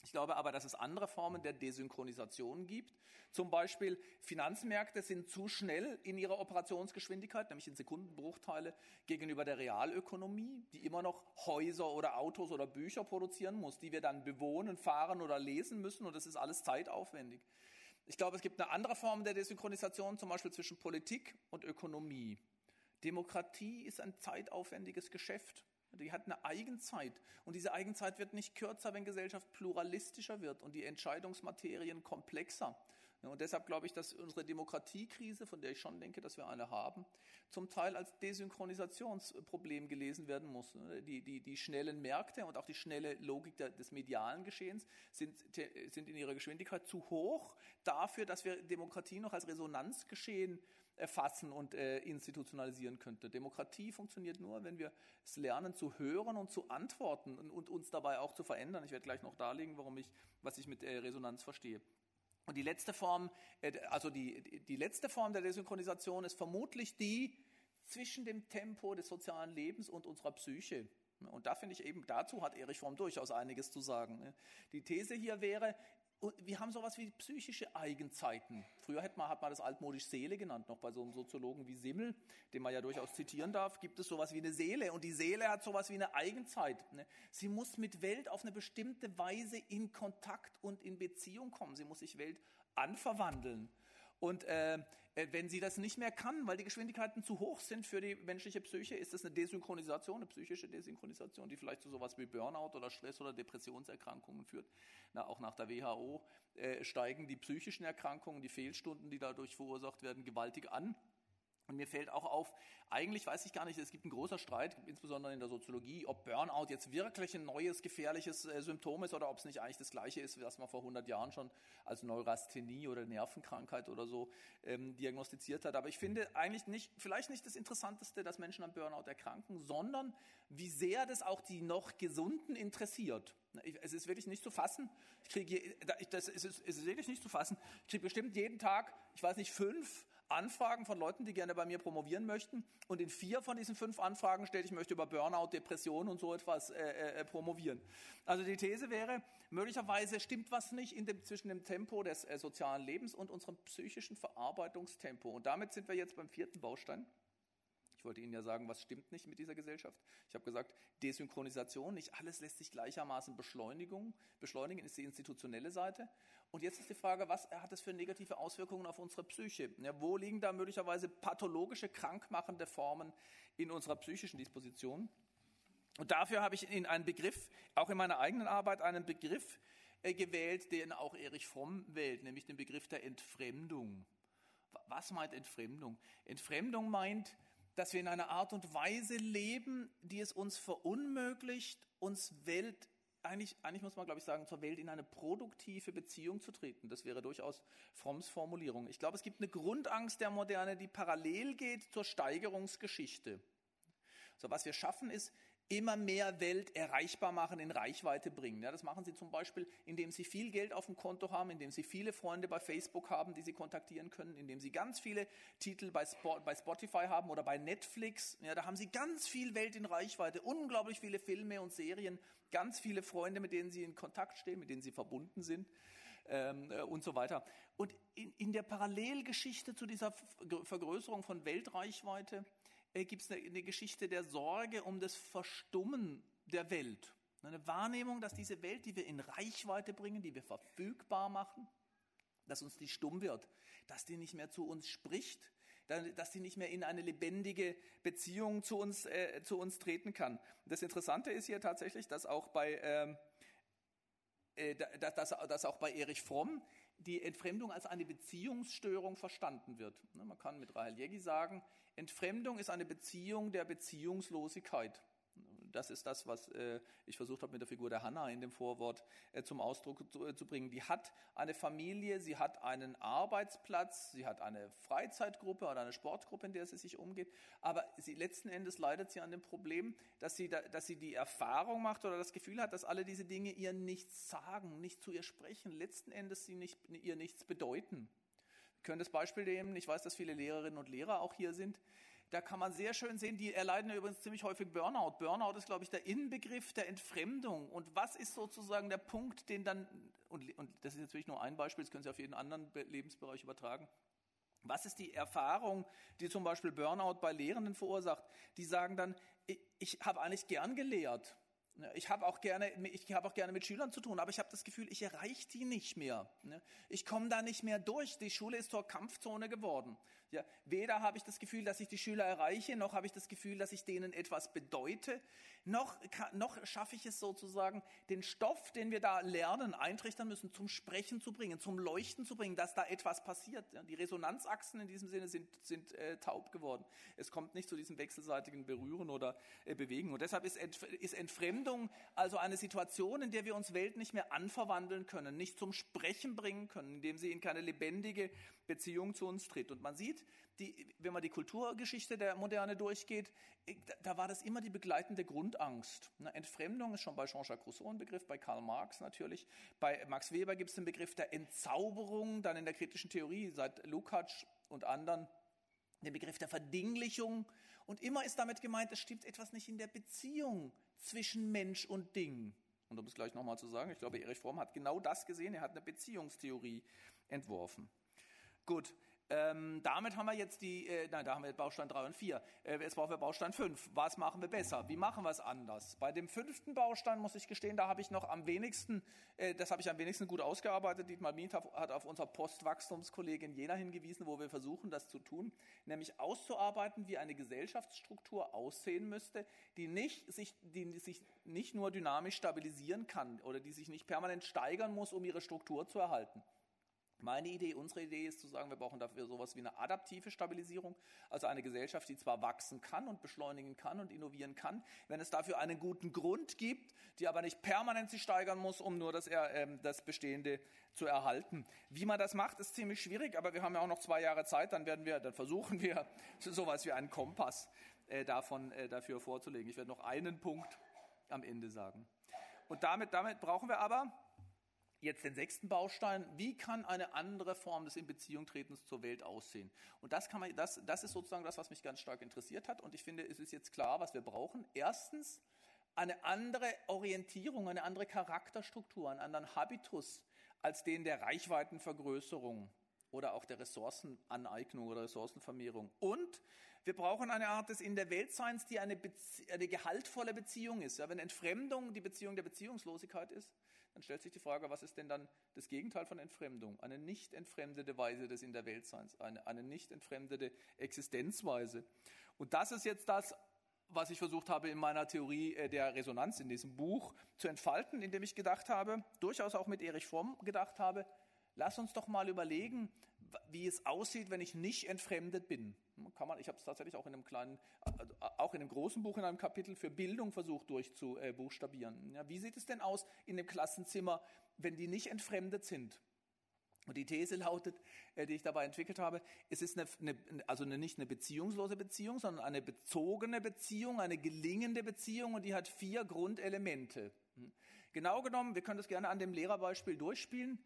S1: Ich glaube aber, dass es andere Formen der Desynchronisation gibt. Zum Beispiel Finanzmärkte sind zu schnell in ihrer Operationsgeschwindigkeit, nämlich in Sekundenbruchteile gegenüber der Realökonomie, die immer noch Häuser oder Autos oder Bücher produzieren muss, die wir dann bewohnen, fahren oder lesen müssen, und das ist alles zeitaufwendig. Ich glaube, es gibt eine andere Form der Desynchronisation, zum Beispiel zwischen Politik und Ökonomie. Demokratie ist ein zeitaufwendiges Geschäft. Die hat eine Eigenzeit, und diese Eigenzeit wird nicht kürzer, wenn Gesellschaft pluralistischer wird und die Entscheidungsmaterien komplexer. Und deshalb glaube ich, dass unsere Demokratiekrise, von der ich schon denke, dass wir eine haben, zum Teil als Desynchronisationsproblem gelesen werden muss. Die, die, die schnellen Märkte und auch die schnelle Logik des medialen Geschehens sind, sind in ihrer Geschwindigkeit zu hoch dafür, dass wir Demokratie noch als Resonanzgeschehen erfassen und äh, institutionalisieren könnte. Demokratie funktioniert nur, wenn wir es lernen zu hören und zu antworten und, und uns dabei auch zu verändern. Ich werde gleich noch darlegen, warum ich, was ich mit äh, Resonanz verstehe. Und die letzte Form, äh, also die, die, die letzte Form der Desynchronisation ist vermutlich die zwischen dem Tempo des sozialen Lebens und unserer Psyche. Und da finde ich eben, dazu hat Erich Fromm durchaus einiges zu sagen. Die These hier wäre, wir haben sowas wie psychische Eigenzeiten. Früher hat man, hat man das altmodisch Seele genannt, noch bei so einem Soziologen wie Simmel, den man ja durchaus zitieren darf, gibt es sowas wie eine Seele. Und die Seele hat sowas wie eine Eigenzeit. Sie muss mit Welt auf eine bestimmte Weise in Kontakt und in Beziehung kommen. Sie muss sich Welt anverwandeln. Und äh, wenn sie das nicht mehr kann, weil die Geschwindigkeiten zu hoch sind für die menschliche Psyche, ist das eine Desynchronisation, eine psychische Desynchronisation, die vielleicht zu sowas wie Burnout oder Stress- oder Depressionserkrankungen führt. Na, auch nach der W H O äh, steigen die psychischen Erkrankungen, die Fehlstunden, die dadurch verursacht werden, gewaltig an. Und mir fällt auch auf, eigentlich weiß ich gar nicht, es gibt einen großen Streit, insbesondere in der Soziologie, ob Burnout jetzt wirklich ein neues, gefährliches äh, Symptom ist oder ob es nicht eigentlich das Gleiche ist, was man vor hundert Jahren schon als Neurasthenie oder Nervenkrankheit oder so ähm, diagnostiziert hat. Aber ich finde eigentlich nicht, vielleicht nicht das Interessanteste, dass Menschen an Burnout erkranken, sondern wie sehr das auch die noch Gesunden interessiert. Es ist wirklich nicht zu fassen. Ich kriege, das ist, es ist wirklich nicht zu fassen. Ich kriege bestimmt jeden Tag, ich weiß nicht, fünf Anfragen von Leuten, die gerne bei mir promovieren möchten. Und in vier von diesen fünf Anfragen steht, ich möchte über Burnout, Depression und so etwas äh, äh, promovieren. Also die These wäre, möglicherweise stimmt was nicht in dem, zwischen dem Tempo des äh, sozialen Lebens und unserem psychischen Verarbeitungstempo. Und damit sind wir jetzt beim vierten Baustein. Ich wollte Ihnen ja sagen, was stimmt nicht mit dieser Gesellschaft. Ich habe gesagt, Desynchronisation, nicht alles lässt sich gleichermaßen Beschleunigung. Beschleunigen ist die institutionelle Seite. Und jetzt ist die Frage, was hat das für negative Auswirkungen auf unsere Psyche? Ja, wo liegen da möglicherweise pathologische, krankmachende Formen in unserer psychischen Disposition? Und dafür habe ich in einen Begriff, auch in meiner eigenen Arbeit, einen Begriff äh, gewählt, den auch Erich Fromm wählt, nämlich den Begriff der Entfremdung. Was meint Entfremdung? Entfremdung meint, dass wir in einer Art und Weise leben, die es uns verunmöglicht, uns Welt, eigentlich, eigentlich muss man, glaube ich, sagen, zur Welt in eine produktive Beziehung zu treten. Das wäre durchaus Fromms Formulierung. Ich glaube, es gibt eine Grundangst der Moderne, die parallel geht zur Steigerungsgeschichte. So, was wir schaffen, ist, immer mehr Welt erreichbar machen, in Reichweite bringen. Ja, das machen sie zum Beispiel, indem sie viel Geld auf dem Konto haben, indem sie viele Freunde bei Facebook haben, die sie kontaktieren können, indem sie ganz viele Titel bei, Spot, bei Spotify haben oder bei Netflix. Ja, da haben sie ganz viel Welt in Reichweite, unglaublich viele Filme und Serien, ganz viele Freunde, mit denen sie in Kontakt stehen, mit denen sie verbunden sind ähm, und so weiter. Und in, in der Parallelgeschichte zu dieser Vergrößerung von Weltreichweite gibt es eine, eine Geschichte der Sorge um das Verstummen der Welt. Eine Wahrnehmung, dass diese Welt, die wir in Reichweite bringen, die wir verfügbar machen, dass uns die stumm wird, dass die nicht mehr zu uns spricht, dass die nicht mehr in eine lebendige Beziehung zu uns, äh, zu uns treten kann. Das Interessante ist hier tatsächlich, dass auch bei, ähm, äh, dass, dass auch bei Erich Fromm die Entfremdung als eine Beziehungsstörung verstanden wird. Man kann mit Rahel Jeggi sagen, Entfremdung ist eine Beziehung der Beziehungslosigkeit. Das ist das, was äh, ich versucht habe mit der Figur der Hannah in dem Vorwort äh, zum Ausdruck zu, äh, zu bringen. Die hat eine Familie, sie hat einen Arbeitsplatz, sie hat eine Freizeitgruppe oder eine Sportgruppe, in der sie sich umgeht, aber sie, letzten Endes leidet sie an dem Problem, dass sie, da, dass sie die Erfahrung macht oder das Gefühl hat, dass alle diese Dinge ihr nichts sagen, nicht zu ihr sprechen, letzten Endes sie nicht, ihr nichts bedeuten. Wir können das Beispiel nehmen, ich weiß, dass viele Lehrerinnen und Lehrer auch hier sind, da kann man sehr schön sehen, die erleiden ja übrigens ziemlich häufig Burnout. Burnout ist, glaube ich, der Inbegriff der Entfremdung. Und was ist sozusagen der Punkt, den dann, und, und das ist jetzt wirklich nur ein Beispiel, das können Sie auf jeden anderen Lebensbereich übertragen. Was ist die Erfahrung, die zum Beispiel Burnout bei Lehrenden verursacht? Die sagen dann, ich, ich habe eigentlich gern gelehrt. Ich habe auch gerne, ich habe auch gerne mit Schülern zu tun, aber ich habe das Gefühl, ich erreiche die nicht mehr. Ich komme da nicht mehr durch. Die Schule ist zur Kampfzone geworden. Ja, weder habe ich das Gefühl, dass ich die Schüler erreiche, noch habe ich das Gefühl, dass ich denen etwas bedeute, noch, noch schaffe ich es sozusagen, den Stoff, den wir da lernen, eintrichtern müssen, zum Sprechen zu bringen, zum Leuchten zu bringen, dass da etwas passiert. Die Resonanzachsen in diesem Sinne sind, sind äh, taub geworden. Es kommt nicht zu diesem wechselseitigen Berühren oder äh, Bewegen. Und deshalb ist, Entf- ist Entfremdung also eine Situation, in der wir uns Welt nicht mehr anverwandeln können, nicht zum Sprechen bringen können, indem sie in keine lebendige Beziehung zu uns tritt. Und man sieht, die, wenn man die Kulturgeschichte der Moderne durchgeht, da, da war das immer die begleitende Grundangst. Entfremdung ist schon bei Jean-Jacques Rousseau ein Begriff, bei Karl Marx natürlich. Bei Max Weber gibt es den Begriff der Entzauberung, dann in der kritischen Theorie seit Lukács und anderen den Begriff der Verdinglichung. Und immer ist damit gemeint, es stimmt etwas nicht in der Beziehung zwischen Mensch und Ding. Und um es gleich nochmal zu sagen, ich glaube, Erich Fromm hat genau das gesehen, er hat eine Beziehungstheorie entworfen. Gut, ähm, damit haben wir jetzt die, äh, nein, da haben wir Baustein drei und vier. Äh, jetzt brauchen wir Baustein fünf. Was machen wir besser? Wie machen wir es anders? Bei dem fünften Baustein, muss ich gestehen, da habe ich noch am wenigsten, äh, das habe ich am wenigsten gut ausgearbeitet. Dietmar Mieth hat auf unser Postwachstumskolleg in Jena hingewiesen, wo wir versuchen, das zu tun, nämlich auszuarbeiten, wie eine Gesellschaftsstruktur aussehen müsste, die nicht, sich, die sich nicht nur dynamisch stabilisieren kann oder die sich nicht permanent steigern muss, um ihre Struktur zu erhalten. Meine Idee, unsere Idee ist zu sagen, wir brauchen dafür sowas wie eine adaptive Stabilisierung, also eine Gesellschaft, die zwar wachsen kann und beschleunigen kann und innovieren kann, wenn es dafür einen guten Grund gibt, die aber nicht permanent sich steigern muss, um nur das, äh, das Bestehende zu erhalten. Wie man das macht, ist ziemlich schwierig, aber wir haben ja auch noch zwei Jahre Zeit, dann werden wir, dann versuchen wir sowas wie einen Kompass äh, davon äh, dafür vorzulegen. Ich werde noch einen Punkt am Ende sagen. Und damit, damit brauchen wir aber jetzt den sechsten Baustein, wie kann eine andere Form des In-Beziehung-Tretens zur Welt aussehen? Und das, kann man, das, das ist sozusagen das, was mich ganz stark interessiert hat. Und ich finde, es ist jetzt klar, was wir brauchen. Erstens eine andere Orientierung, eine andere Charakterstruktur, einen anderen Habitus als den der Reichweitenvergrößerung oder auch der Ressourcenaneignung oder Ressourcenvermehrung. Und wir brauchen eine Art des In der Weltseins, die eine, Bezie- eine gehaltvolle Beziehung ist. Ja, wenn Entfremdung die Beziehung der Beziehungslosigkeit ist, dann stellt sich die Frage, was ist denn dann das Gegenteil von Entfremdung? Eine nicht entfremdete Weise des In der Weltseins, eine, eine nicht entfremdete Existenzweise. Und das ist jetzt das, was ich versucht habe in meiner Theorie der Resonanz in diesem Buch zu entfalten, indem ich gedacht habe, durchaus auch mit Erich Fromm gedacht habe, lass uns doch mal überlegen, wie es aussieht, wenn ich nicht entfremdet bin. Kann man, ich habe es tatsächlich auch in einem kleinen, auch in einem großen Buch in einem Kapitel für Bildung versucht durchzubuchstabieren. Ja, wie sieht es denn aus in dem Klassenzimmer, wenn die nicht entfremdet sind? Und die These lautet, die ich dabei entwickelt habe, es ist eine, eine, also eine, nicht eine beziehungslose Beziehung, sondern eine bezogene Beziehung, eine gelingende Beziehung, und die hat vier Grundelemente. Genau genommen, wir können das gerne an dem Lehrerbeispiel durchspielen.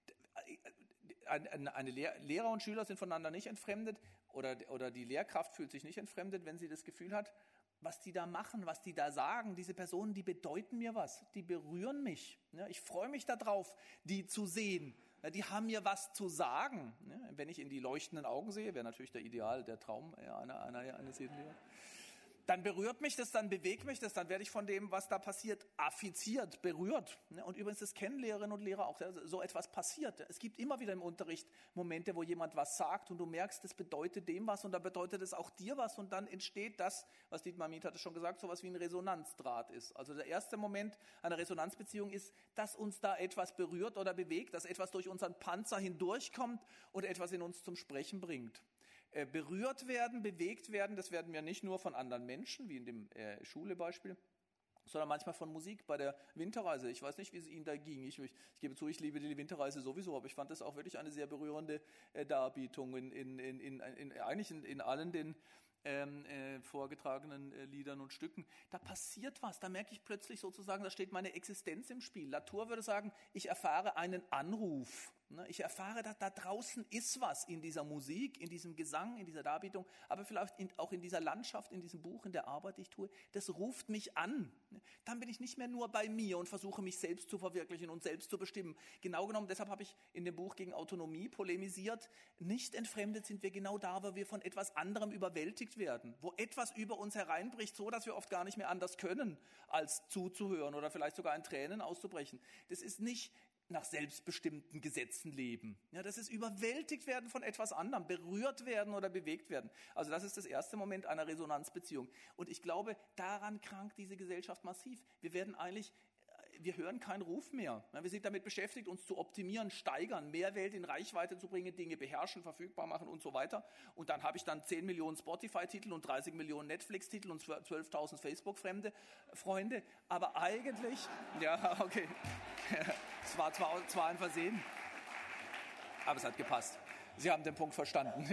S1: Eine, eine Lehr- Lehrer und Schüler sind voneinander nicht entfremdet, oder, oder die Lehrkraft fühlt sich nicht entfremdet, wenn sie das Gefühl hat, was die da machen, was die da sagen, diese Personen, die bedeuten mir was, die berühren mich. Ja, ich freue mich darauf, die zu sehen. Ja, die haben mir was zu sagen. Ja, wenn ich in die leuchtenden Augen sehe, wäre natürlich der Ideal, der Traum ja, einer, einer, eines jeden Lehrers. Dann berührt mich das, dann bewegt mich das, dann werde ich von dem, was da passiert, affiziert, berührt. Und übrigens, das kennen Lehrerinnen und Lehrer auch, so etwas passiert. Es gibt immer wieder im Unterricht Momente, wo jemand was sagt und du merkst, das bedeutet dem was und dann bedeutet es auch dir was, und dann entsteht das, was Dietmar Mieth hatte schon gesagt, so was wie ein Resonanzdraht ist. Also der erste Moment einer Resonanzbeziehung ist, dass uns da etwas berührt oder bewegt, dass etwas durch unseren Panzer hindurchkommt und etwas in uns zum Sprechen bringt. Berührt werden, bewegt werden, das werden wir nicht nur von anderen Menschen, wie in dem äh, Schulebeispiel, sondern manchmal von Musik bei der Winterreise. Ich weiß nicht, wie es Ihnen da ging. Ich, ich, ich gebe zu, ich liebe die Winterreise sowieso, aber ich fand das auch wirklich eine sehr berührende äh, Darbietung in, in, in, in, in, eigentlich in, in allen den ähm, äh, vorgetragenen äh, Liedern und Stücken. Da passiert was, da merke ich plötzlich sozusagen, da steht meine Existenz im Spiel. Latour würde sagen, ich erfahre einen Anruf. Ich erfahre, dass da draußen ist was in dieser Musik, in diesem Gesang, in dieser Darbietung, aber vielleicht in, auch in dieser Landschaft, in diesem Buch, in der Arbeit, die ich tue. Das ruft mich an. Dann bin ich nicht mehr nur bei mir und versuche, mich selbst zu verwirklichen und selbst zu bestimmen. Genau genommen, deshalb habe ich in dem Buch gegen Autonomie polemisiert. Nicht entfremdet sind wir genau da, wo wir von etwas anderem überwältigt werden, wo etwas über uns hereinbricht, so dass wir oft gar nicht mehr anders können, als zuzuhören oder vielleicht sogar in Tränen auszubrechen. Das ist nicht nach selbstbestimmten Gesetzen leben. Ja, das ist überwältigt werden von etwas anderem, berührt werden oder bewegt werden. Also das ist das erste Moment einer Resonanzbeziehung. Und ich glaube, daran krankt diese Gesellschaft massiv. Wir werden eigentlich, wir hören keinen Ruf mehr. Ja, wir sind damit beschäftigt, uns zu optimieren, steigern, mehr Welt in Reichweite zu bringen, Dinge beherrschen, verfügbar machen und so weiter. Und dann habe ich dann zehn Millionen Spotify-Titel und dreißig Millionen Netflix-Titel und zwölftausend Facebook-Fremde, Freunde. Aber eigentlich, ja, okay. Es war zwar, zwar ein Versehen, aber es hat gepasst. Sie haben den Punkt verstanden.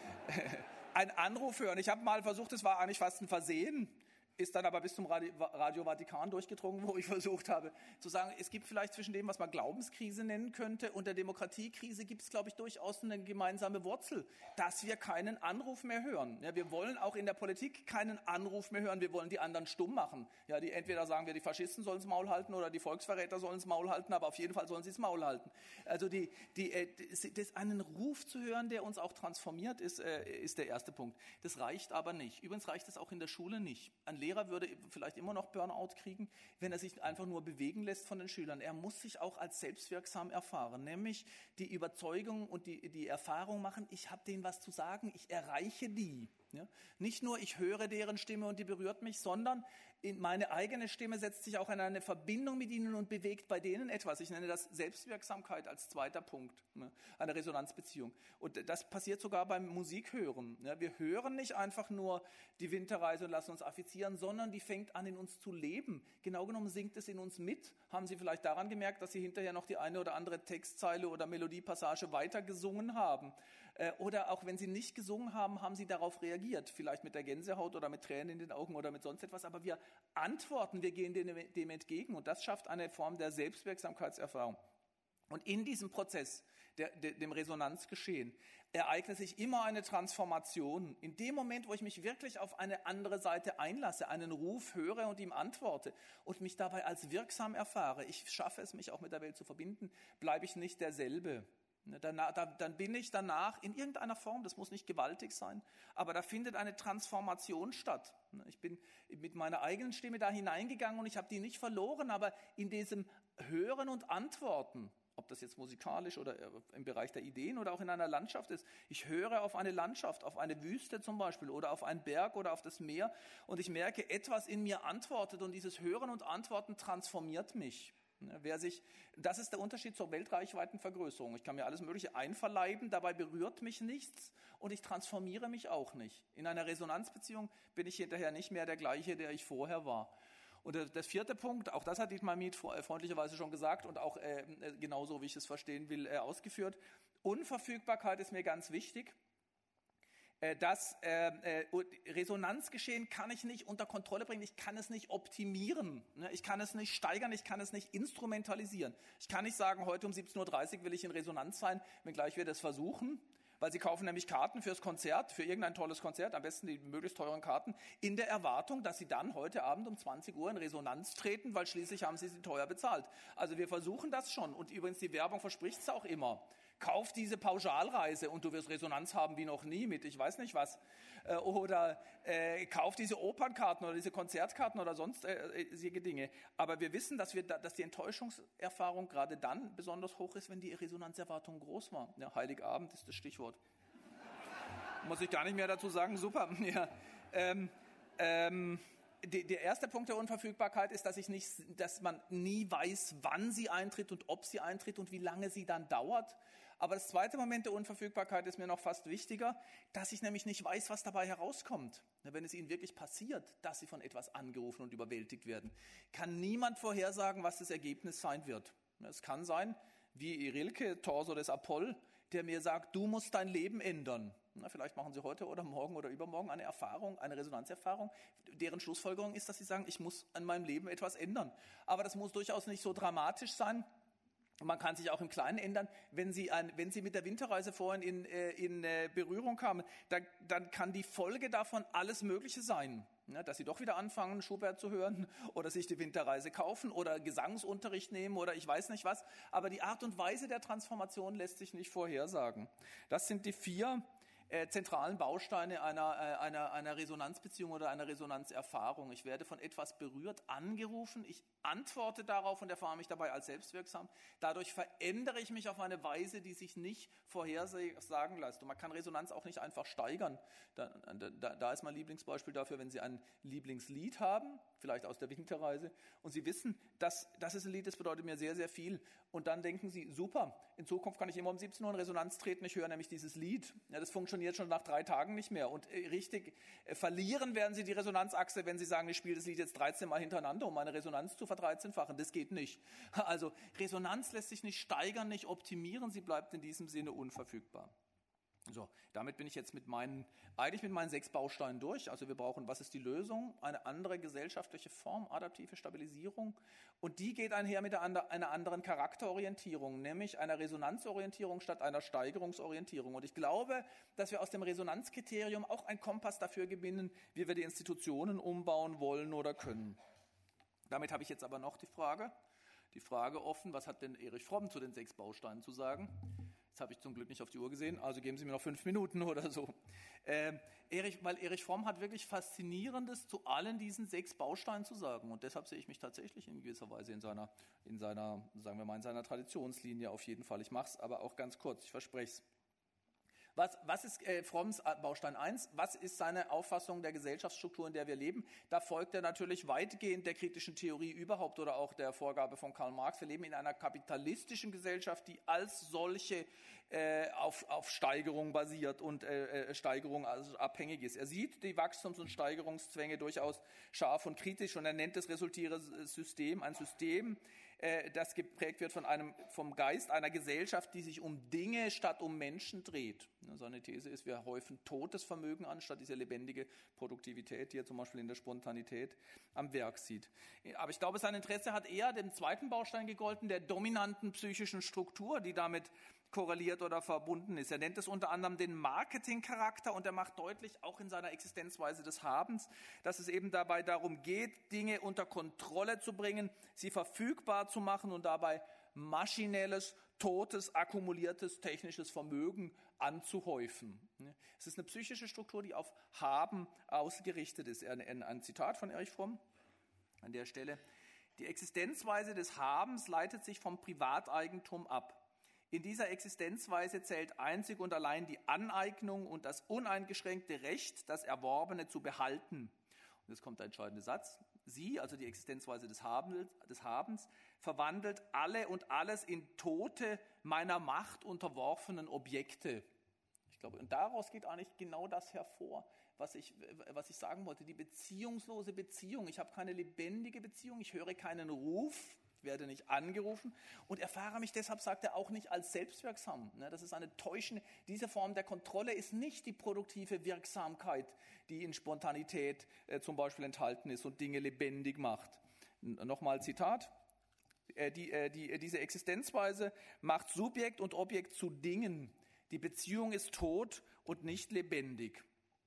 S1: Ein Anruf hören. Ich habe mal versucht, es war eigentlich fast ein Versehen, ist dann aber bis zum Radio Vatikan durchgedrungen, wo ich versucht habe zu sagen, es gibt vielleicht zwischen dem, was man Glaubenskrise nennen könnte, und der Demokratiekrise gibt es, glaube ich, durchaus eine gemeinsame Wurzel, dass wir keinen Anruf mehr hören. Ja, wir wollen auch in der Politik keinen Anruf mehr hören, wir wollen die anderen stumm machen. Ja, die, entweder sagen wir, die Faschisten sollen das Maul halten oder die Volksverräter sollen das Maul halten, aber auf jeden Fall sollen sie das Maul halten. Also die, die, das, einen Ruf zu hören, der uns auch transformiert, ist, ist der erste Punkt. Das reicht aber nicht. Übrigens reicht es auch in der Schule nicht. Ein Lehrer würde vielleicht immer noch Burnout kriegen, wenn er sich einfach nur bewegen lässt von den Schülern. Er muss sich auch als selbstwirksam erfahren, nämlich die Überzeugung und die, die Erfahrung machen, ich habe denen was zu sagen, ich erreiche die. Ja? Nicht nur, ich höre deren Stimme und die berührt mich, sondern in meine eigene Stimme setzt sich auch in eine Verbindung mit ihnen und bewegt bei denen etwas. Ich nenne das Selbstwirksamkeit als zweiter Punkt, ne? Eine Resonanzbeziehung. Und das passiert sogar beim Musikhören. Ja? Wir hören nicht einfach nur die Winterreise und lassen uns affizieren, sondern die fängt an, in uns zu leben. Genau genommen singt es in uns mit. Haben Sie vielleicht daran gemerkt, dass Sie hinterher noch die eine oder andere Textzeile oder Melodiepassage weitergesungen haben? Äh, oder auch wenn Sie nicht gesungen haben, haben Sie darauf reagiert. Vielleicht mit der Gänsehaut oder mit Tränen in den Augen oder mit sonst etwas. Aber wir antworten, wir gehen dem entgegen. Und das schafft eine Form der Selbstwirksamkeitserfahrung. Und in diesem Prozess, der, der, dem Resonanzgeschehen, ereignet sich immer eine Transformation. In dem Moment, wo ich mich wirklich auf eine andere Seite einlasse, einen Ruf höre und ihm antworte und mich dabei als wirksam erfahre, ich schaffe es, mich auch mit der Welt zu verbinden, bleibe ich nicht derselbe. Danach, da, dann bin ich danach in irgendeiner Form, das muss nicht gewaltig sein, aber da findet eine Transformation statt. Ich bin mit meiner eigenen Stimme da hineingegangen und ich habe die nicht verloren, aber in diesem Hören und Antworten, ob das jetzt musikalisch oder im Bereich der Ideen oder auch in einer Landschaft ist, ich höre auf eine Landschaft, auf eine Wüste zum Beispiel oder auf einen Berg oder auf das Meer und ich merke, etwas in mir antwortet und dieses Hören und Antworten transformiert mich. Wer sich, das ist der Unterschied zur Weltreichweitenvergrößerung. Ich kann mir alles Mögliche einverleiben, dabei berührt mich nichts und ich transformiere mich auch nicht. In einer Resonanzbeziehung bin ich hinterher nicht mehr der gleiche, der ich vorher war. Und der vierte Punkt, auch das hat Dietmar Mieth freundlicherweise schon gesagt und auch äh, genauso, wie ich es verstehen will, äh, ausgeführt. Unverfügbarkeit ist mir ganz wichtig. Das äh, Resonanzgeschehen kann ich nicht unter Kontrolle bringen, ich kann es nicht optimieren, ne? Ich kann es nicht steigern, ich kann es nicht instrumentalisieren. Ich kann nicht sagen, heute um siebzehn Uhr dreißig will ich in Resonanz sein, wenngleich wir das versuchen, weil Sie kaufen nämlich Karten fürs Konzert, für irgendein tolles Konzert, am besten die möglichst teuren Karten, in der Erwartung, dass Sie dann heute Abend um zwanzig Uhr in Resonanz treten, weil schließlich haben Sie sie teuer bezahlt. Also wir versuchen das schon und übrigens die Werbung verspricht es auch immer. Kauf diese Pauschalreise und du wirst Resonanz haben wie noch nie mit ich weiß nicht was. Äh, oder äh, kauf diese Opernkarten oder diese Konzertkarten oder sonst äh, solche Dinge. Aber wir wissen, dass, wir da, dass die Enttäuschungserfahrung gerade dann besonders hoch ist, wenn die Resonanzerwartung groß war. Ja, Heiligabend ist das Stichwort. Muss ich gar nicht mehr dazu sagen, super. Ja, ähm, ähm, Der erste Punkt der Unverfügbarkeit ist, dass ich nicht, dass man nie weiß, wann sie eintritt und ob sie eintritt und wie lange sie dann dauert. Aber das zweite Moment der Unverfügbarkeit ist mir noch fast wichtiger, dass ich nämlich nicht weiß, was dabei herauskommt. Wenn es ihnen wirklich passiert, dass sie von etwas angerufen und überwältigt werden, kann niemand vorhersagen, was das Ergebnis sein wird. Es kann sein, wie Rilke, Torso des Apoll, der mir sagt, du musst dein Leben ändern. Na, vielleicht machen Sie heute oder morgen oder übermorgen eine Erfahrung, eine Resonanzerfahrung, deren Schlussfolgerung ist, dass Sie sagen, ich muss an meinem Leben etwas ändern. Aber das muss durchaus nicht so dramatisch sein, Man kann sich auch im Kleinen ändern. Wenn Sie, ein, wenn Sie mit der Winterreise vorhin in, in Berührung kamen, dann, dann kann die Folge davon alles Mögliche sein. Ja, dass Sie doch wieder anfangen, Schubert zu hören oder sich die Winterreise kaufen oder Gesangsunterricht nehmen oder ich weiß nicht was. Aber die Art und Weise der Transformation lässt sich nicht vorhersagen. Das sind die vier äh, zentralen Bausteine einer, äh, einer, einer Resonanzbeziehung oder einer Resonanzerfahrung. Ich werde von etwas berührt, angerufen, ich antworte darauf und erfahre mich dabei als selbstwirksam. Dadurch verändere ich mich auf eine Weise, die sich nicht vorhersagen lässt. Und man kann Resonanz auch nicht einfach steigern. Da, da, da ist mein Lieblingsbeispiel dafür, wenn Sie ein Lieblingslied haben, vielleicht aus der Winterreise, und Sie wissen, dass das ist ein Lied, das bedeutet mir sehr, sehr viel. Und dann denken Sie, super, in Zukunft kann ich immer um siebzehn Uhr in Resonanz treten, ich höre nämlich dieses Lied. Ja, das funktioniert schon nach drei Tagen nicht mehr. Und äh, richtig äh, verlieren werden Sie die Resonanzachse, wenn Sie sagen, ich spiele das Lied jetzt dreizehn Mal hintereinander, um meine Resonanz zu verdreizehnfachen. Das geht nicht. Also Resonanz lässt sich nicht steigern, nicht optimieren, sie bleibt in diesem Sinne unverfügbar. So, damit bin ich jetzt mit meinen, eigentlich mit meinen sechs Bausteinen durch. Also wir brauchen, was ist die Lösung? Eine andere gesellschaftliche Form, adaptive Stabilisierung. Und die geht einher mit einer anderen Charakterorientierung, nämlich einer Resonanzorientierung statt einer Steigerungsorientierung. Und ich glaube, dass wir aus dem Resonanzkriterium auch einen Kompass dafür gewinnen, wie wir die Institutionen umbauen wollen oder können. Damit habe ich jetzt aber noch die Frage, die Frage offen, was hat denn Erich Fromm zu den sechs Bausteinen zu sagen? Jetzt habe ich zum Glück nicht auf die Uhr gesehen, also geben Sie mir noch fünf Minuten oder so. Ähm, Erich, weil Erich Fromm hat wirklich Faszinierendes zu allen diesen sechs Bausteinen zu sagen. Und deshalb sehe ich mich tatsächlich in gewisser Weise in seiner, in seiner, sagen wir mal, in seiner Traditionslinie auf jeden Fall. Ich mache es aber auch ganz kurz, ich verspreche es. Was, was ist äh, Fromms Baustein eins? Was ist seine Auffassung der Gesellschaftsstruktur, in der wir leben? Da folgt er natürlich weitgehend der kritischen Theorie überhaupt oder auch der Vorgabe von Karl Marx. Wir leben in einer kapitalistischen Gesellschaft, die als solche äh, auf, auf Steigerung basiert und äh, Steigerung also abhängig ist. Er sieht die Wachstums- und Steigerungszwänge durchaus scharf und kritisch und er nennt das resultierende System ein System, äh, das geprägt wird von einem, vom Geist einer Gesellschaft, die sich um Dinge statt um Menschen dreht. Seine These ist, wir häufen totes Vermögen an, statt diese lebendige Produktivität, die er zum Beispiel in der Spontanität am Werk sieht. Aber ich glaube, sein Interesse hat eher dem zweiten Baustein gegolten, der dominanten psychischen Struktur, die damit korreliert oder verbunden ist. Er nennt es unter anderem den Marketingcharakter und er macht deutlich, auch in seiner Existenzweise des Habens, dass es eben dabei darum geht, Dinge unter Kontrolle zu bringen, sie verfügbar zu machen und dabei maschinelles, totes, akkumuliertes technisches Vermögen anzuhäufen. Es ist eine psychische Struktur, die auf Haben ausgerichtet ist. Ein Zitat von Erich Fromm an der Stelle. Die Existenzweise des Habens leitet sich vom Privateigentum ab. In dieser Existenzweise zählt einzig und allein die Aneignung und das uneingeschränkte Recht, das Erworbene zu behalten. Und jetzt kommt der entscheidende Satz. Sie, also die Existenzweise des Habens, des Habens, verwandelt alle und alles in tote, meiner Macht unterworfenen Objekte. Ich glaube, und daraus geht eigentlich genau das hervor, was ich, was ich sagen wollte. Die beziehungslose Beziehung. Ich habe keine lebendige Beziehung, ich höre keinen Ruf, ich werde nicht angerufen und erfahre mich deshalb, sagt er, auch nicht als selbstwirksam. Das ist eine täuschende, diese Form der Kontrolle ist nicht die produktive Wirksamkeit, die in Spontanität äh, zum Beispiel enthalten ist und Dinge lebendig macht. Nochmal Zitat. Äh, die, äh, die, äh, diese Existenzweise macht Subjekt und Objekt zu Dingen. Die Beziehung ist tot und nicht lebendig.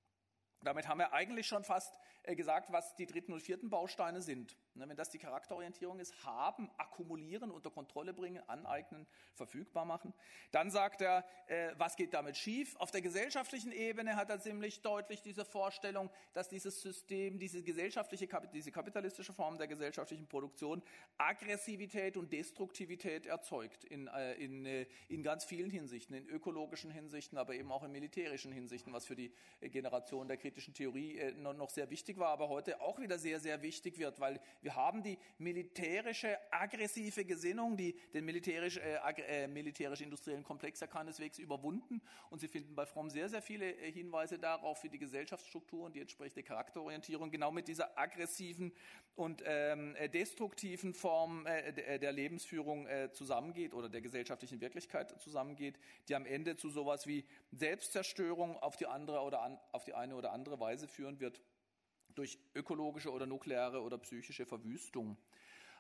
S1: Damit haben wir eigentlich schon fast äh, gesagt, was die dritten und vierten Bausteine sind. Ne, wenn das die Charakterorientierung ist, haben, akkumulieren, unter Kontrolle bringen, aneignen, verfügbar machen. Dann sagt er, äh, was geht damit schief? Auf der gesellschaftlichen Ebene hat er ziemlich deutlich diese Vorstellung, dass dieses System, diese gesellschaftliche, diese kapitalistische Form der gesellschaftlichen Produktion Aggressivität und Destruktivität erzeugt in, äh, in, äh, in ganz vielen Hinsichten, in ökologischen Hinsichten, aber eben auch in militärischen Hinsichten, was für die äh, Generation der kritischen Theorie äh, noch, noch sehr wichtig war, aber heute auch wieder sehr, sehr wichtig wird, weil wir haben die militärische, aggressive Gesinnung, die den militärisch, äh, äh, militärisch-industriellen Komplex ja keineswegs überwunden. Und Sie finden bei Fromm sehr, sehr viele äh, Hinweise darauf, wie die Gesellschaftsstruktur und die entsprechende Charakterorientierung genau mit dieser aggressiven und ähm, destruktiven Form äh, der Lebensführung äh, zusammengeht oder der gesellschaftlichen Wirklichkeit zusammengeht, die am Ende zu sowas wie Selbstzerstörung auf die andere oder an, auf die eine oder andere Weise führen wird, durch ökologische oder nukleare oder psychische Verwüstung.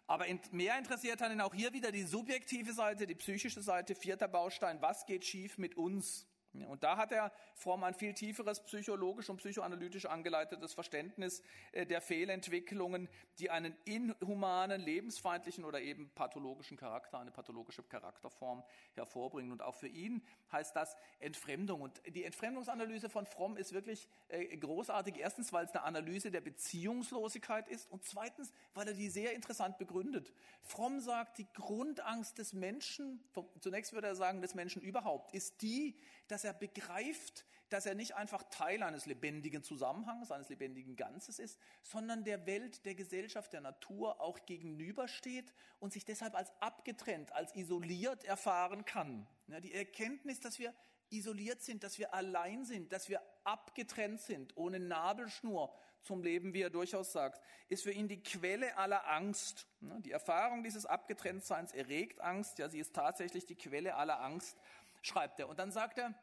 S1: Aber mehr interessiert hat ihn auch hier wieder die subjektive Seite, die psychische Seite, vierter Baustein, was geht schief mit uns? Und da hat er Fromm ein viel tieferes psychologisch und psychoanalytisch angeleitetes Verständnis der Fehlentwicklungen, die einen inhumanen, lebensfeindlichen oder eben pathologischen Charakter, eine pathologische Charakterform hervorbringen. Und auch für ihn heißt das Entfremdung. Und die Entfremdungsanalyse von Fromm ist wirklich großartig. Erstens, weil es eine Analyse der Beziehungslosigkeit ist und zweitens, weil er die sehr interessant begründet. Fromm sagt, die Grundangst des Menschen, zunächst würde er sagen, des Menschen überhaupt, ist die, dass er begreift, dass er nicht einfach Teil eines lebendigen Zusammenhangs, eines lebendigen Ganzes ist, sondern der Welt, der Gesellschaft, der Natur auch gegenübersteht und sich deshalb als abgetrennt, als isoliert erfahren kann. Ja, die Erkenntnis, dass wir isoliert sind, dass wir allein sind, dass wir abgetrennt sind, ohne Nabelschnur zum Leben, wie er durchaus sagt, ist für ihn die Quelle aller Angst. Die Erfahrung dieses Abgetrenntseins erregt Angst, ja, sie ist tatsächlich die Quelle aller Angst, schreibt er. Und dann sagt er,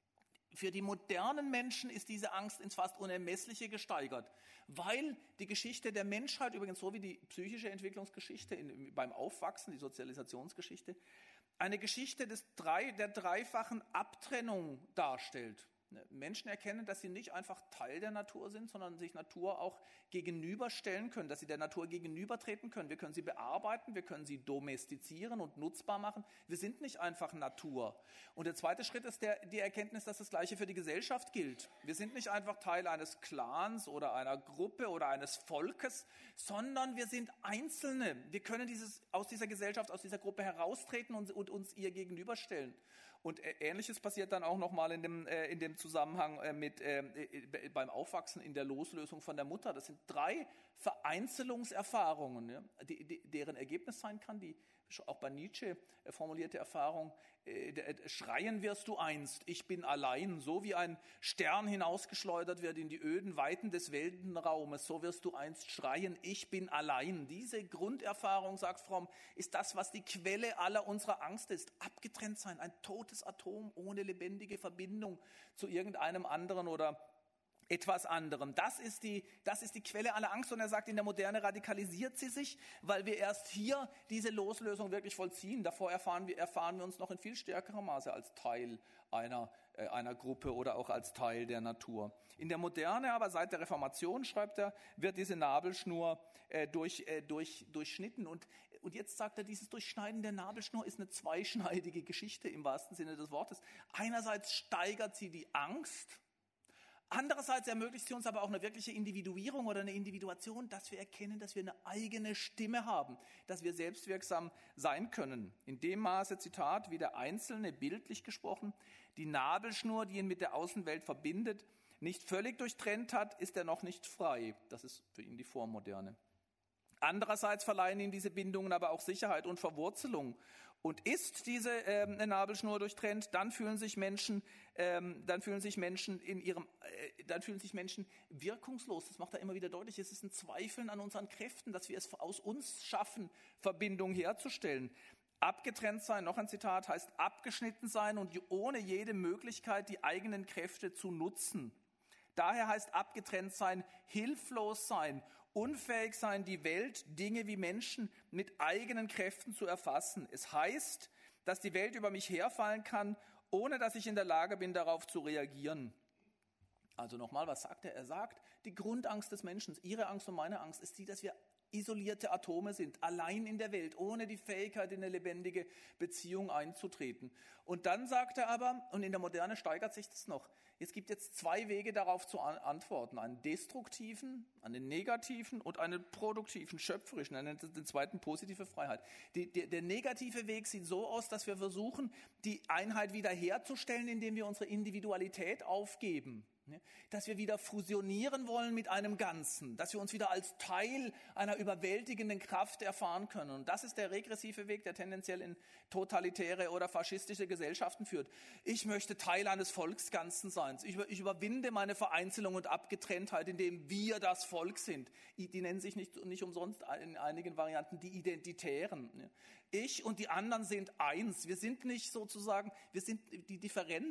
S1: für die modernen Menschen ist diese Angst ins fast Unermessliche gesteigert, weil die Geschichte der Menschheit, übrigens so wie die psychische Entwicklungsgeschichte in, beim Aufwachsen, die Sozialisationsgeschichte, eine Geschichte des drei, der dreifachen Abtrennung darstellt. Menschen erkennen, dass sie nicht einfach Teil der Natur sind, sondern sich Natur auch gegenüberstellen können, dass sie der Natur gegenübertreten können. Wir können sie bearbeiten, wir können sie domestizieren und nutzbar machen. Wir sind nicht einfach Natur. Und der zweite Schritt ist der, die Erkenntnis, dass das Gleiche für die Gesellschaft gilt. Wir sind nicht einfach Teil eines Clans oder einer Gruppe oder eines Volkes, sondern wir sind Einzelne. Wir können dieses, aus dieser Gesellschaft, aus dieser Gruppe heraustreten und, und uns ihr gegenüberstellen. Und Ähnliches passiert dann auch nochmal in dem, äh, in dem Zusammenhang äh, mit, äh, beim Aufwachsen in der Loslösung von der Mutter. Das sind drei Vereinzelungserfahrungen, ja, die, die, deren Ergebnis sein kann, die auch bei Nietzsche äh, formulierte Erfahrung, äh, äh, schreien wirst du einst, ich bin allein, so wie ein Stern hinausgeschleudert wird in die öden Weiten des Weltenraumes, so wirst du einst schreien, ich bin allein. Diese Grunderfahrung, sagt Fromm, ist das, was die Quelle aller unserer Angst ist. Abgetrennt sein, ein totes Atom ohne lebendige Verbindung zu irgendeinem anderen oder etwas anderem. Das ist die, das ist die Quelle aller Angst. Und er sagt, in der Moderne radikalisiert sie sich, weil wir erst hier diese Loslösung wirklich vollziehen. Davor erfahren wir, erfahren wir uns noch in viel stärkerem Maße als Teil einer, äh, einer Gruppe oder auch als Teil der Natur. In der Moderne aber, seit der Reformation, schreibt er, wird diese Nabelschnur äh, durch, äh, durch, durchschnitten. Und, und jetzt sagt er, dieses Durchschneiden der Nabelschnur ist eine zweischneidige Geschichte im wahrsten Sinne des Wortes. Einerseits steigert sie die Angst, andererseits ermöglicht sie uns aber auch eine wirkliche Individuierung oder eine Individuation, dass wir erkennen, dass wir eine eigene Stimme haben, dass wir selbstwirksam sein können. In dem Maße, Zitat, wie der Einzelne, bildlich gesprochen, die Nabelschnur, die ihn mit der Außenwelt verbindet, nicht völlig durchtrennt hat, ist er noch nicht frei. Das ist für ihn die Vormoderne. Andererseits verleihen ihm diese Bindungen aber auch Sicherheit und Verwurzelung. Und ist diese ähm, Nabelschnur durchtrennt, dann fühlen sich Menschen, ähm, dann fühlen sich Menschen in ihrem, äh, dann fühlen sich Menschen wirkungslos. Das macht er immer wieder deutlich. Es ist ein Zweifeln an unseren Kräften, dass wir es aus uns schaffen, Verbindung herzustellen. Abgetrennt sein, noch ein Zitat, heißt abgeschnitten sein und ohne jede Möglichkeit, die eigenen Kräfte zu nutzen. Daher heißt abgetrennt sein, hilflos sein, unfähig sein, die Welt, Dinge wie Menschen mit eigenen Kräften zu erfassen. Es heißt, dass die Welt über mich herfallen kann, ohne dass ich in der Lage bin, darauf zu reagieren. Also nochmal, was sagt er? Er sagt, die Grundangst des Menschen, ihre Angst und meine Angst ist die, dass wir isolierte Atome sind, allein in der Welt, ohne die Fähigkeit, in eine lebendige Beziehung einzutreten. Und dann sagt er aber, und in der Moderne steigert sich das noch, es gibt jetzt zwei Wege darauf zu antworten, einen destruktiven, einen negativen und einen produktiven, schöpferischen, er nennt den zweiten positive Freiheit. Die, die, der negative Weg sieht so aus, dass wir versuchen, die Einheit wiederherzustellen, indem wir unsere Individualität aufgeben. Dass wir wieder fusionieren wollen mit einem Ganzen, dass wir uns wieder als Teil einer überwältigenden Kraft erfahren können. Und das ist der regressive Weg, der tendenziell in totalitäre oder faschistische Gesellschaften führt. Ich möchte Teil eines Volksganzen sein. Ich, ich überwinde meine Vereinzelung und Abgetrenntheit, indem wir das Volk sind. Die nennen sich nicht, nicht umsonst in einigen Varianten die Identitären. Ich und die anderen sind eins. Wir sind nicht sozusagen, wir sind die Differenz.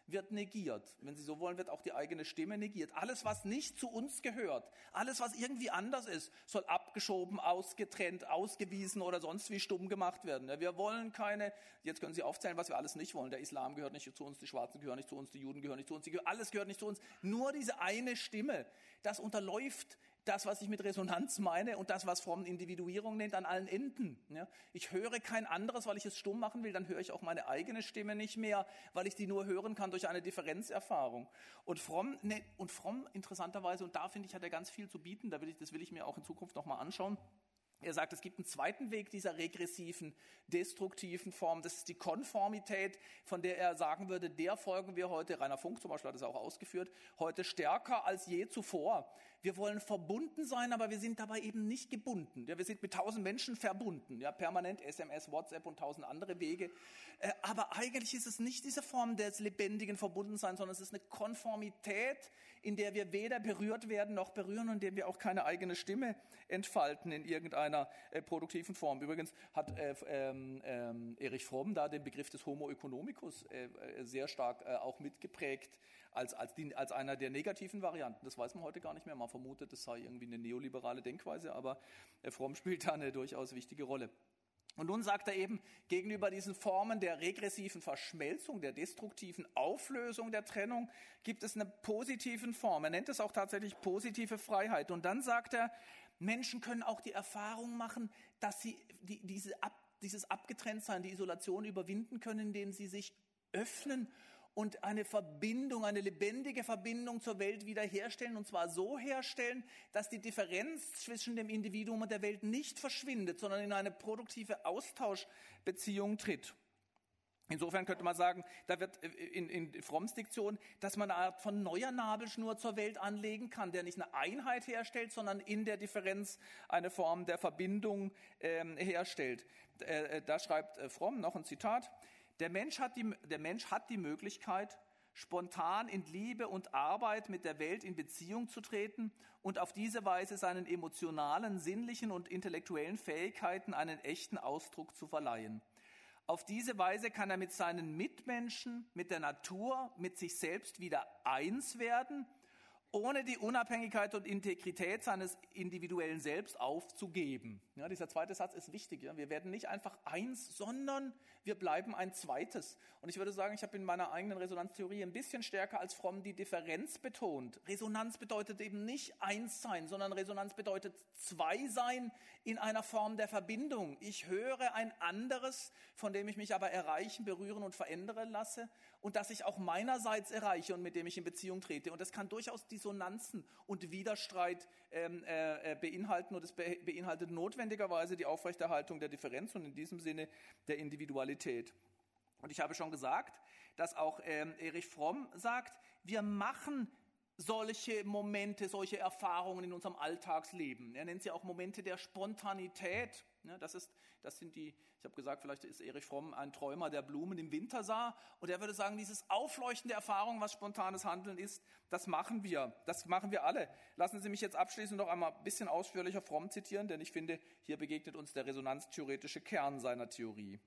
S1: wird negiert. Wenn Sie so wollen, wird auch die eigene Stimme negiert. Alles, was nicht zu uns gehört, alles, was irgendwie anders ist, soll abgeschoben, ausgetrennt, ausgewiesen oder sonst wie stumm gemacht werden. Wir wollen keine, jetzt können Sie aufzählen, was wir alles nicht wollen. Der Islam gehört nicht zu uns, die Schwarzen gehören nicht zu uns, die Juden gehören nicht zu uns, die, alles gehört nicht zu uns. Nur diese eine Stimme, das unterläuft das, was ich mit Resonanz meine und das, was Fromm Individuierung nennt, an allen Enden. Ja, ich höre kein anderes, weil ich es stumm machen will, dann höre ich auch meine eigene Stimme nicht mehr, weil ich die nur hören kann durch eine Differenzerfahrung. Und Fromm, ne, und Fromm interessanterweise, und da finde ich, hat er ganz viel zu bieten, da will ich, das will ich mir auch in Zukunft nochmal anschauen. Er sagt, es gibt einen zweiten Weg dieser regressiven, destruktiven Form. Das ist die Konformität, von der er sagen würde, der folgen wir heute, Rainer Funk zum Beispiel hat es auch ausgeführt, heute stärker als je zuvor. Wir wollen verbunden sein, aber wir sind dabei eben nicht gebunden. Ja, wir sind mit tausend Menschen verbunden, ja, permanent S M S, WhatsApp und tausend andere Wege. Äh, aber eigentlich ist es nicht diese Form des lebendigen Verbundenseins, sondern es ist eine Konformität, in der wir weder berührt werden noch berühren und in der wir auch keine eigene Stimme entfalten in irgendeiner äh, produktiven Form. Übrigens hat äh, ähm, äh, Erich Fromm da den Begriff des Homo economicus äh, sehr stark äh, auch mitgeprägt als, als, die, als einer der negativen Varianten. Das weiß man heute gar nicht mehr. Man vermutet, das sei irgendwie eine neoliberale Denkweise, aber äh, Fromm spielt da eine durchaus wichtige Rolle. Und nun sagt er eben, gegenüber diesen Formen der regressiven Verschmelzung, der destruktiven Auflösung der Trennung, gibt es eine positive Form. Er nennt es auch tatsächlich positive Freiheit. Und dann sagt er, Menschen können auch die Erfahrung machen, dass sie die, diese Ab, dieses Abgetrenntsein, die Isolation überwinden können, indem sie sich öffnen und eine Verbindung, eine lebendige Verbindung zur Welt wiederherstellen, und zwar so herstellen, dass die Differenz zwischen dem Individuum und der Welt nicht verschwindet, sondern in eine produktive Austauschbeziehung tritt. Insofern könnte man sagen, da wird in, in Fromms Diktion, dass man eine Art von neuer Nabelschnur zur Welt anlegen kann, der nicht eine Einheit herstellt, sondern in der Differenz eine Form der Verbindung ähm, herstellt. Äh, da schreibt äh, Fromm noch ein Zitat: Der Mensch hat die, der Mensch hat die Möglichkeit, spontan in Liebe und Arbeit mit der Welt in Beziehung zu treten und auf diese Weise seinen emotionalen, sinnlichen und intellektuellen Fähigkeiten einen echten Ausdruck zu verleihen. Auf diese Weise kann er mit seinen Mitmenschen, mit der Natur, mit sich selbst wieder eins werden, ohne die Unabhängigkeit und Integrität seines individuellen Selbst aufzugeben. Ja, dieser zweite Satz ist wichtig. Ja. Wir werden nicht einfach eins, sondern wir bleiben ein zweites. Und ich würde sagen, ich habe in meiner eigenen Resonanztheorie ein bisschen stärker als Fromm die Differenz betont. Resonanz bedeutet eben nicht eins sein, sondern Resonanz bedeutet zwei sein in einer Form der Verbindung. Ich höre ein anderes, von dem ich mich aber erreichen, berühren und verändern lasse und das ich auch meinerseits erreiche und mit dem ich in Beziehung trete. Und das kann durchaus Dissonanzen und Widerstreit ähm, äh, beinhalten, und es be- beinhaltet notwendigerweise die Aufrechterhaltung der Differenz und in diesem Sinne der Individualität. Und ich habe schon gesagt, dass auch ähm, Erich Fromm sagt, wir machen solche Momente, solche Erfahrungen in unserem Alltagsleben. Er nennt sie auch Momente der Spontanität. Ja, das ist, das sind die, ich habe gesagt, vielleicht ist Erich Fromm ein Träumer, der Blumen im Winter sah. Und er würde sagen, dieses Aufleuchten der Erfahrung, was spontanes Handeln ist, das machen wir. Das machen wir alle. Lassen Sie mich jetzt abschließend noch einmal ein bisschen ausführlicher Fromm zitieren, denn ich finde, hier begegnet uns der resonanztheoretische Kern seiner Theorie.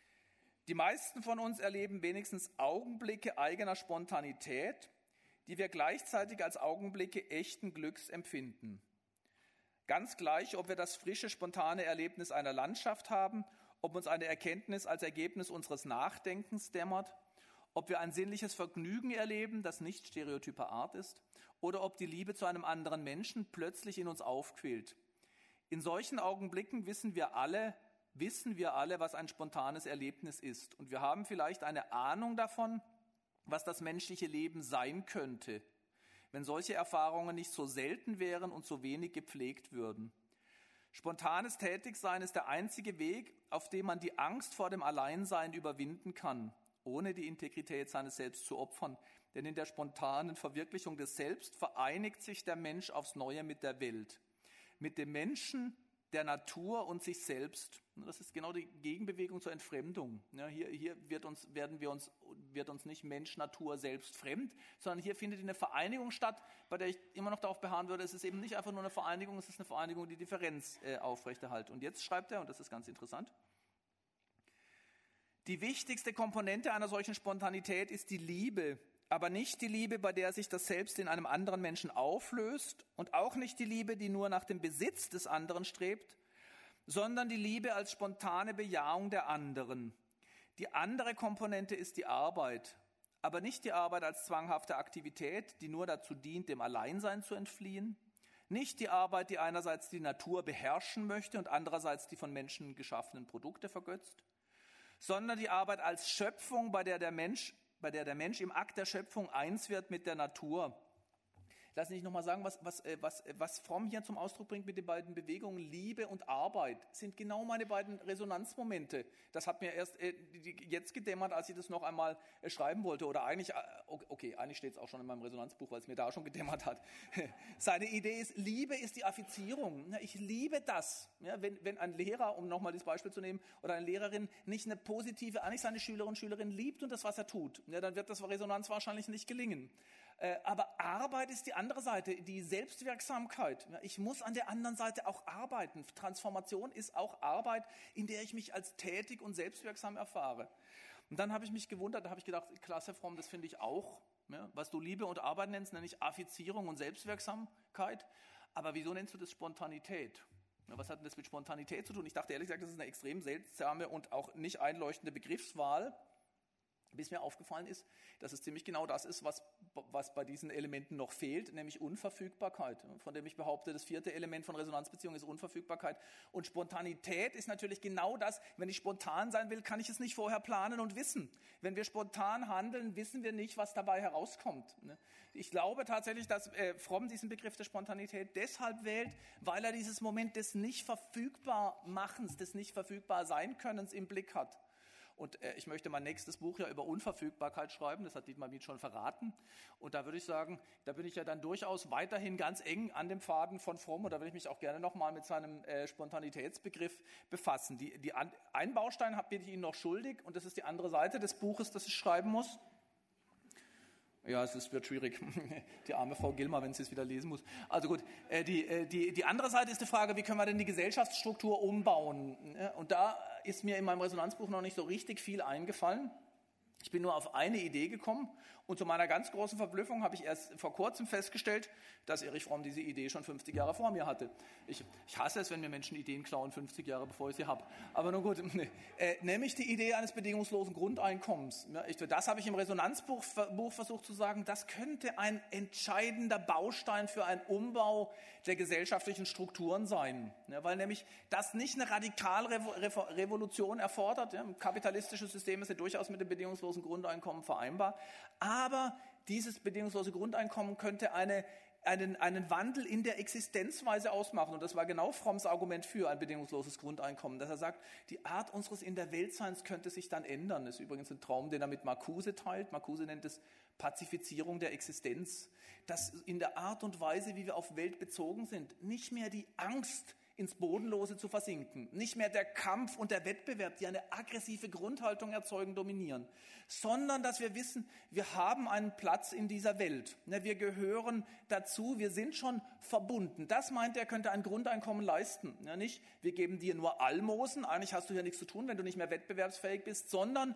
S1: Die meisten von uns erleben wenigstens Augenblicke eigener Spontanität, die wir gleichzeitig als Augenblicke echten Glücks empfinden. Ganz gleich, ob wir das frische, spontane Erlebnis einer Landschaft haben, ob uns eine Erkenntnis als Ergebnis unseres Nachdenkens dämmert, ob wir ein sinnliches Vergnügen erleben, das nicht stereotyper Art ist, oder ob die Liebe zu einem anderen Menschen plötzlich in uns aufquillt. In solchen Augenblicken wissen wir alle, wissen wir alle, was ein spontanes Erlebnis ist. Und wir haben vielleicht eine Ahnung davon, was das menschliche Leben sein könnte, wenn solche Erfahrungen nicht so selten wären und so wenig gepflegt würden. Spontanes Tätigsein ist der einzige Weg, auf dem man die Angst vor dem Alleinsein überwinden kann, ohne die Integrität seines Selbst zu opfern. Denn in der spontanen Verwirklichung des Selbst vereinigt sich der Mensch aufs Neue mit der Welt, mit dem Menschen, der Natur und sich selbst. Das ist genau die Gegenbewegung zur Entfremdung. Ja, hier hier wird, uns, werden wir uns, wird uns nicht Mensch, Natur, selbst fremd, sondern hier findet eine Vereinigung statt, bei der ich immer noch darauf beharren würde, es ist eben nicht einfach nur eine Vereinigung, es ist eine Vereinigung, die Differenz äh, aufrechterhält. Und jetzt schreibt er, und das ist ganz interessant, die wichtigste Komponente einer solchen Spontanität ist die Liebe,
S2: aber nicht die Liebe, bei der sich das Selbst in einem anderen Menschen auflöst und auch nicht die Liebe, die nur nach dem Besitz des anderen strebt, sondern die Liebe als spontane Bejahung der anderen. Die andere Komponente ist die Arbeit, aber nicht die Arbeit als zwanghafte Aktivität, die nur dazu dient, dem Alleinsein zu entfliehen. Nicht die Arbeit, die einerseits die Natur beherrschen möchte und andererseits die von Menschen geschaffenen Produkte vergötzt, sondern die Arbeit als Schöpfung, bei der der Mensch, bei der der Mensch im Akt der Schöpfung eins wird mit der Natur. Lass mich nochmal sagen, was, was, was, was Fromm hier zum Ausdruck bringt mit den beiden Bewegungen, Liebe und Arbeit, sind genau meine beiden Resonanzmomente. Das hat mir erst äh, jetzt gedämmert, als ich das noch einmal äh, schreiben wollte. Oder eigentlich, äh, okay, eigentlich steht es auch schon in meinem Resonanzbuch, weil es mir da schon gedämmert hat. Seine Idee ist, Liebe ist die Affizierung. Ich liebe das. Ja, wenn, wenn ein Lehrer, um nochmal das Beispiel zu nehmen, oder eine Lehrerin nicht eine positive, eigentlich seine Schülerinnen und Schülerin liebt und das, was er tut, ja, dann wird das Resonanz wahrscheinlich nicht gelingen. Aber Arbeit ist die andere Seite, die Selbstwirksamkeit. Ich muss an der anderen Seite auch arbeiten. Transformation ist auch Arbeit, in der ich mich als tätig und selbstwirksam erfahre. Und dann habe ich mich gewundert, da habe ich gedacht, klasse Fromm, das finde ich auch. Was du Liebe und Arbeit nennst, nenne ich Affizierung und Selbstwirksamkeit. Aber wieso nennst du das Spontanität? Was hat denn das mit Spontanität zu tun? Ich dachte ehrlich gesagt, das ist eine extrem seltsame und auch nicht einleuchtende Begriffswahl. Bis mir aufgefallen ist, dass es ziemlich genau das ist, was, was bei diesen Elementen noch fehlt, nämlich Unverfügbarkeit. Von dem ich behaupte, das vierte Element von Resonanzbeziehung ist Unverfügbarkeit. Und Spontanität ist natürlich genau das. Wenn ich spontan sein will, kann ich es nicht vorher planen und wissen. Wenn wir spontan handeln, wissen wir nicht, was dabei herauskommt. Ich glaube tatsächlich, dass Fromm diesen Begriff der Spontanität deshalb wählt, weil er dieses Moment des Nicht-Verfügbar-Machens, des Nicht-Verfügbar-Sein-Könnens im Blick hat. Und äh, ich möchte mein nächstes Buch ja über Unverfügbarkeit schreiben, das hat Dietmar Mieth schon verraten. Und da würde ich sagen, da bin ich ja dann durchaus weiterhin ganz eng an dem Faden von Fromm und da will ich mich auch gerne nochmal mit seinem äh, Spontanitätsbegriff befassen. Die, die an, einen Baustein bin ich Ihnen noch schuldig und das ist die andere Seite des Buches, das ich schreiben muss. Ja, es ist, wird schwierig. Die arme Frau Gilmer, wenn sie es wieder lesen muss. Also gut, äh, die, äh, die, die andere Seite ist die Frage, wie können wir denn die Gesellschaftsstruktur umbauen? Und da ist mir in meinem Resonanzbuch noch nicht so richtig viel eingefallen. Ich bin nur auf eine Idee gekommen und zu meiner ganz großen Verblüffung habe ich erst vor kurzem festgestellt, dass Erich Fromm diese Idee schon fünfzig Jahre vor mir hatte. Ich, ich hasse es, wenn mir Menschen Ideen klauen, fünfzig Jahre bevor ich sie habe. Aber nun gut, äh, nämlich die Idee eines bedingungslosen Grundeinkommens. Ja, ich, das habe ich im Resonanzbuch Buch versucht zu sagen, das könnte ein entscheidender Baustein für einen Umbau der gesellschaftlichen Strukturen sein. Ja, weil nämlich das nicht eine Radikalrevolution erfordert. Ja, kapitalistische Systeme sind durchaus mit dem bedingungslosen Grundeinkommen vereinbar. Aber dieses bedingungslose Grundeinkommen könnte eine, einen, einen Wandel in der Existenzweise ausmachen. Und das war genau Fromms Argument für ein bedingungsloses Grundeinkommen, dass er sagt, die Art unseres In der Weltseins könnte sich dann ändern. Das ist übrigens ein Traum, den er mit Marcuse teilt. Marcuse nennt es Pazifizierung der Existenz. Dass in der Art und Weise, wie wir auf Welt bezogen sind, nicht mehr die Angst ins Bodenlose zu versinken. Nicht mehr der Kampf und der Wettbewerb, die eine aggressive Grundhaltung erzeugen, dominieren, sondern dass wir wissen, wir haben einen Platz in dieser Welt. Wir gehören dazu, wir sind schon verbunden. Das meint er, könnte ein Grundeinkommen leisten. Ja, nicht, wir geben dir nur Almosen, eigentlich hast du hier nichts zu tun, wenn du nicht mehr wettbewerbsfähig bist, sondern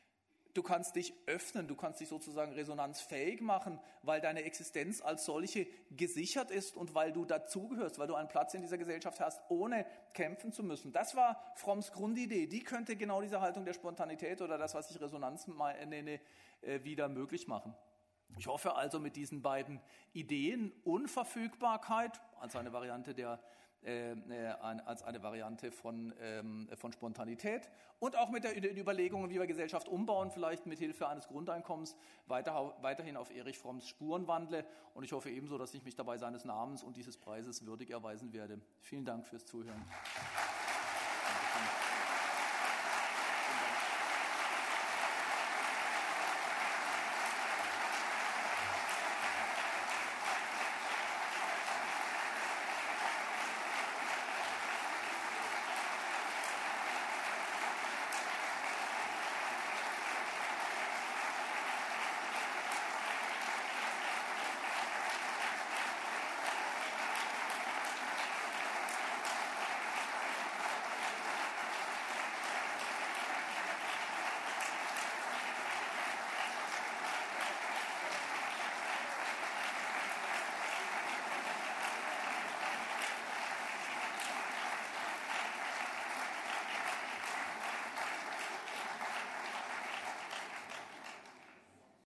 S2: du kannst dich öffnen, du kannst dich sozusagen resonanzfähig machen, weil deine Existenz als solche gesichert ist und weil du dazugehörst, weil du einen Platz in dieser Gesellschaft hast, ohne kämpfen zu müssen. Das war Fromms Grundidee. Die könnte genau diese Haltung der Spontanität oder das, was ich Resonanz nenne, wieder möglich machen. Ich hoffe also mit diesen beiden Ideen, Unverfügbarkeit als eine Variante der Äh, als eine Variante von, ähm, von Spontanität und auch mit der, den Überlegungen, wie wir Gesellschaft umbauen, vielleicht mit Hilfe eines Grundeinkommens weiter, weiterhin auf Erich Fromms Spuren wandle. Und ich hoffe ebenso, dass ich mich dabei seines Namens und dieses Preises würdig erweisen werde. Vielen Dank fürs Zuhören.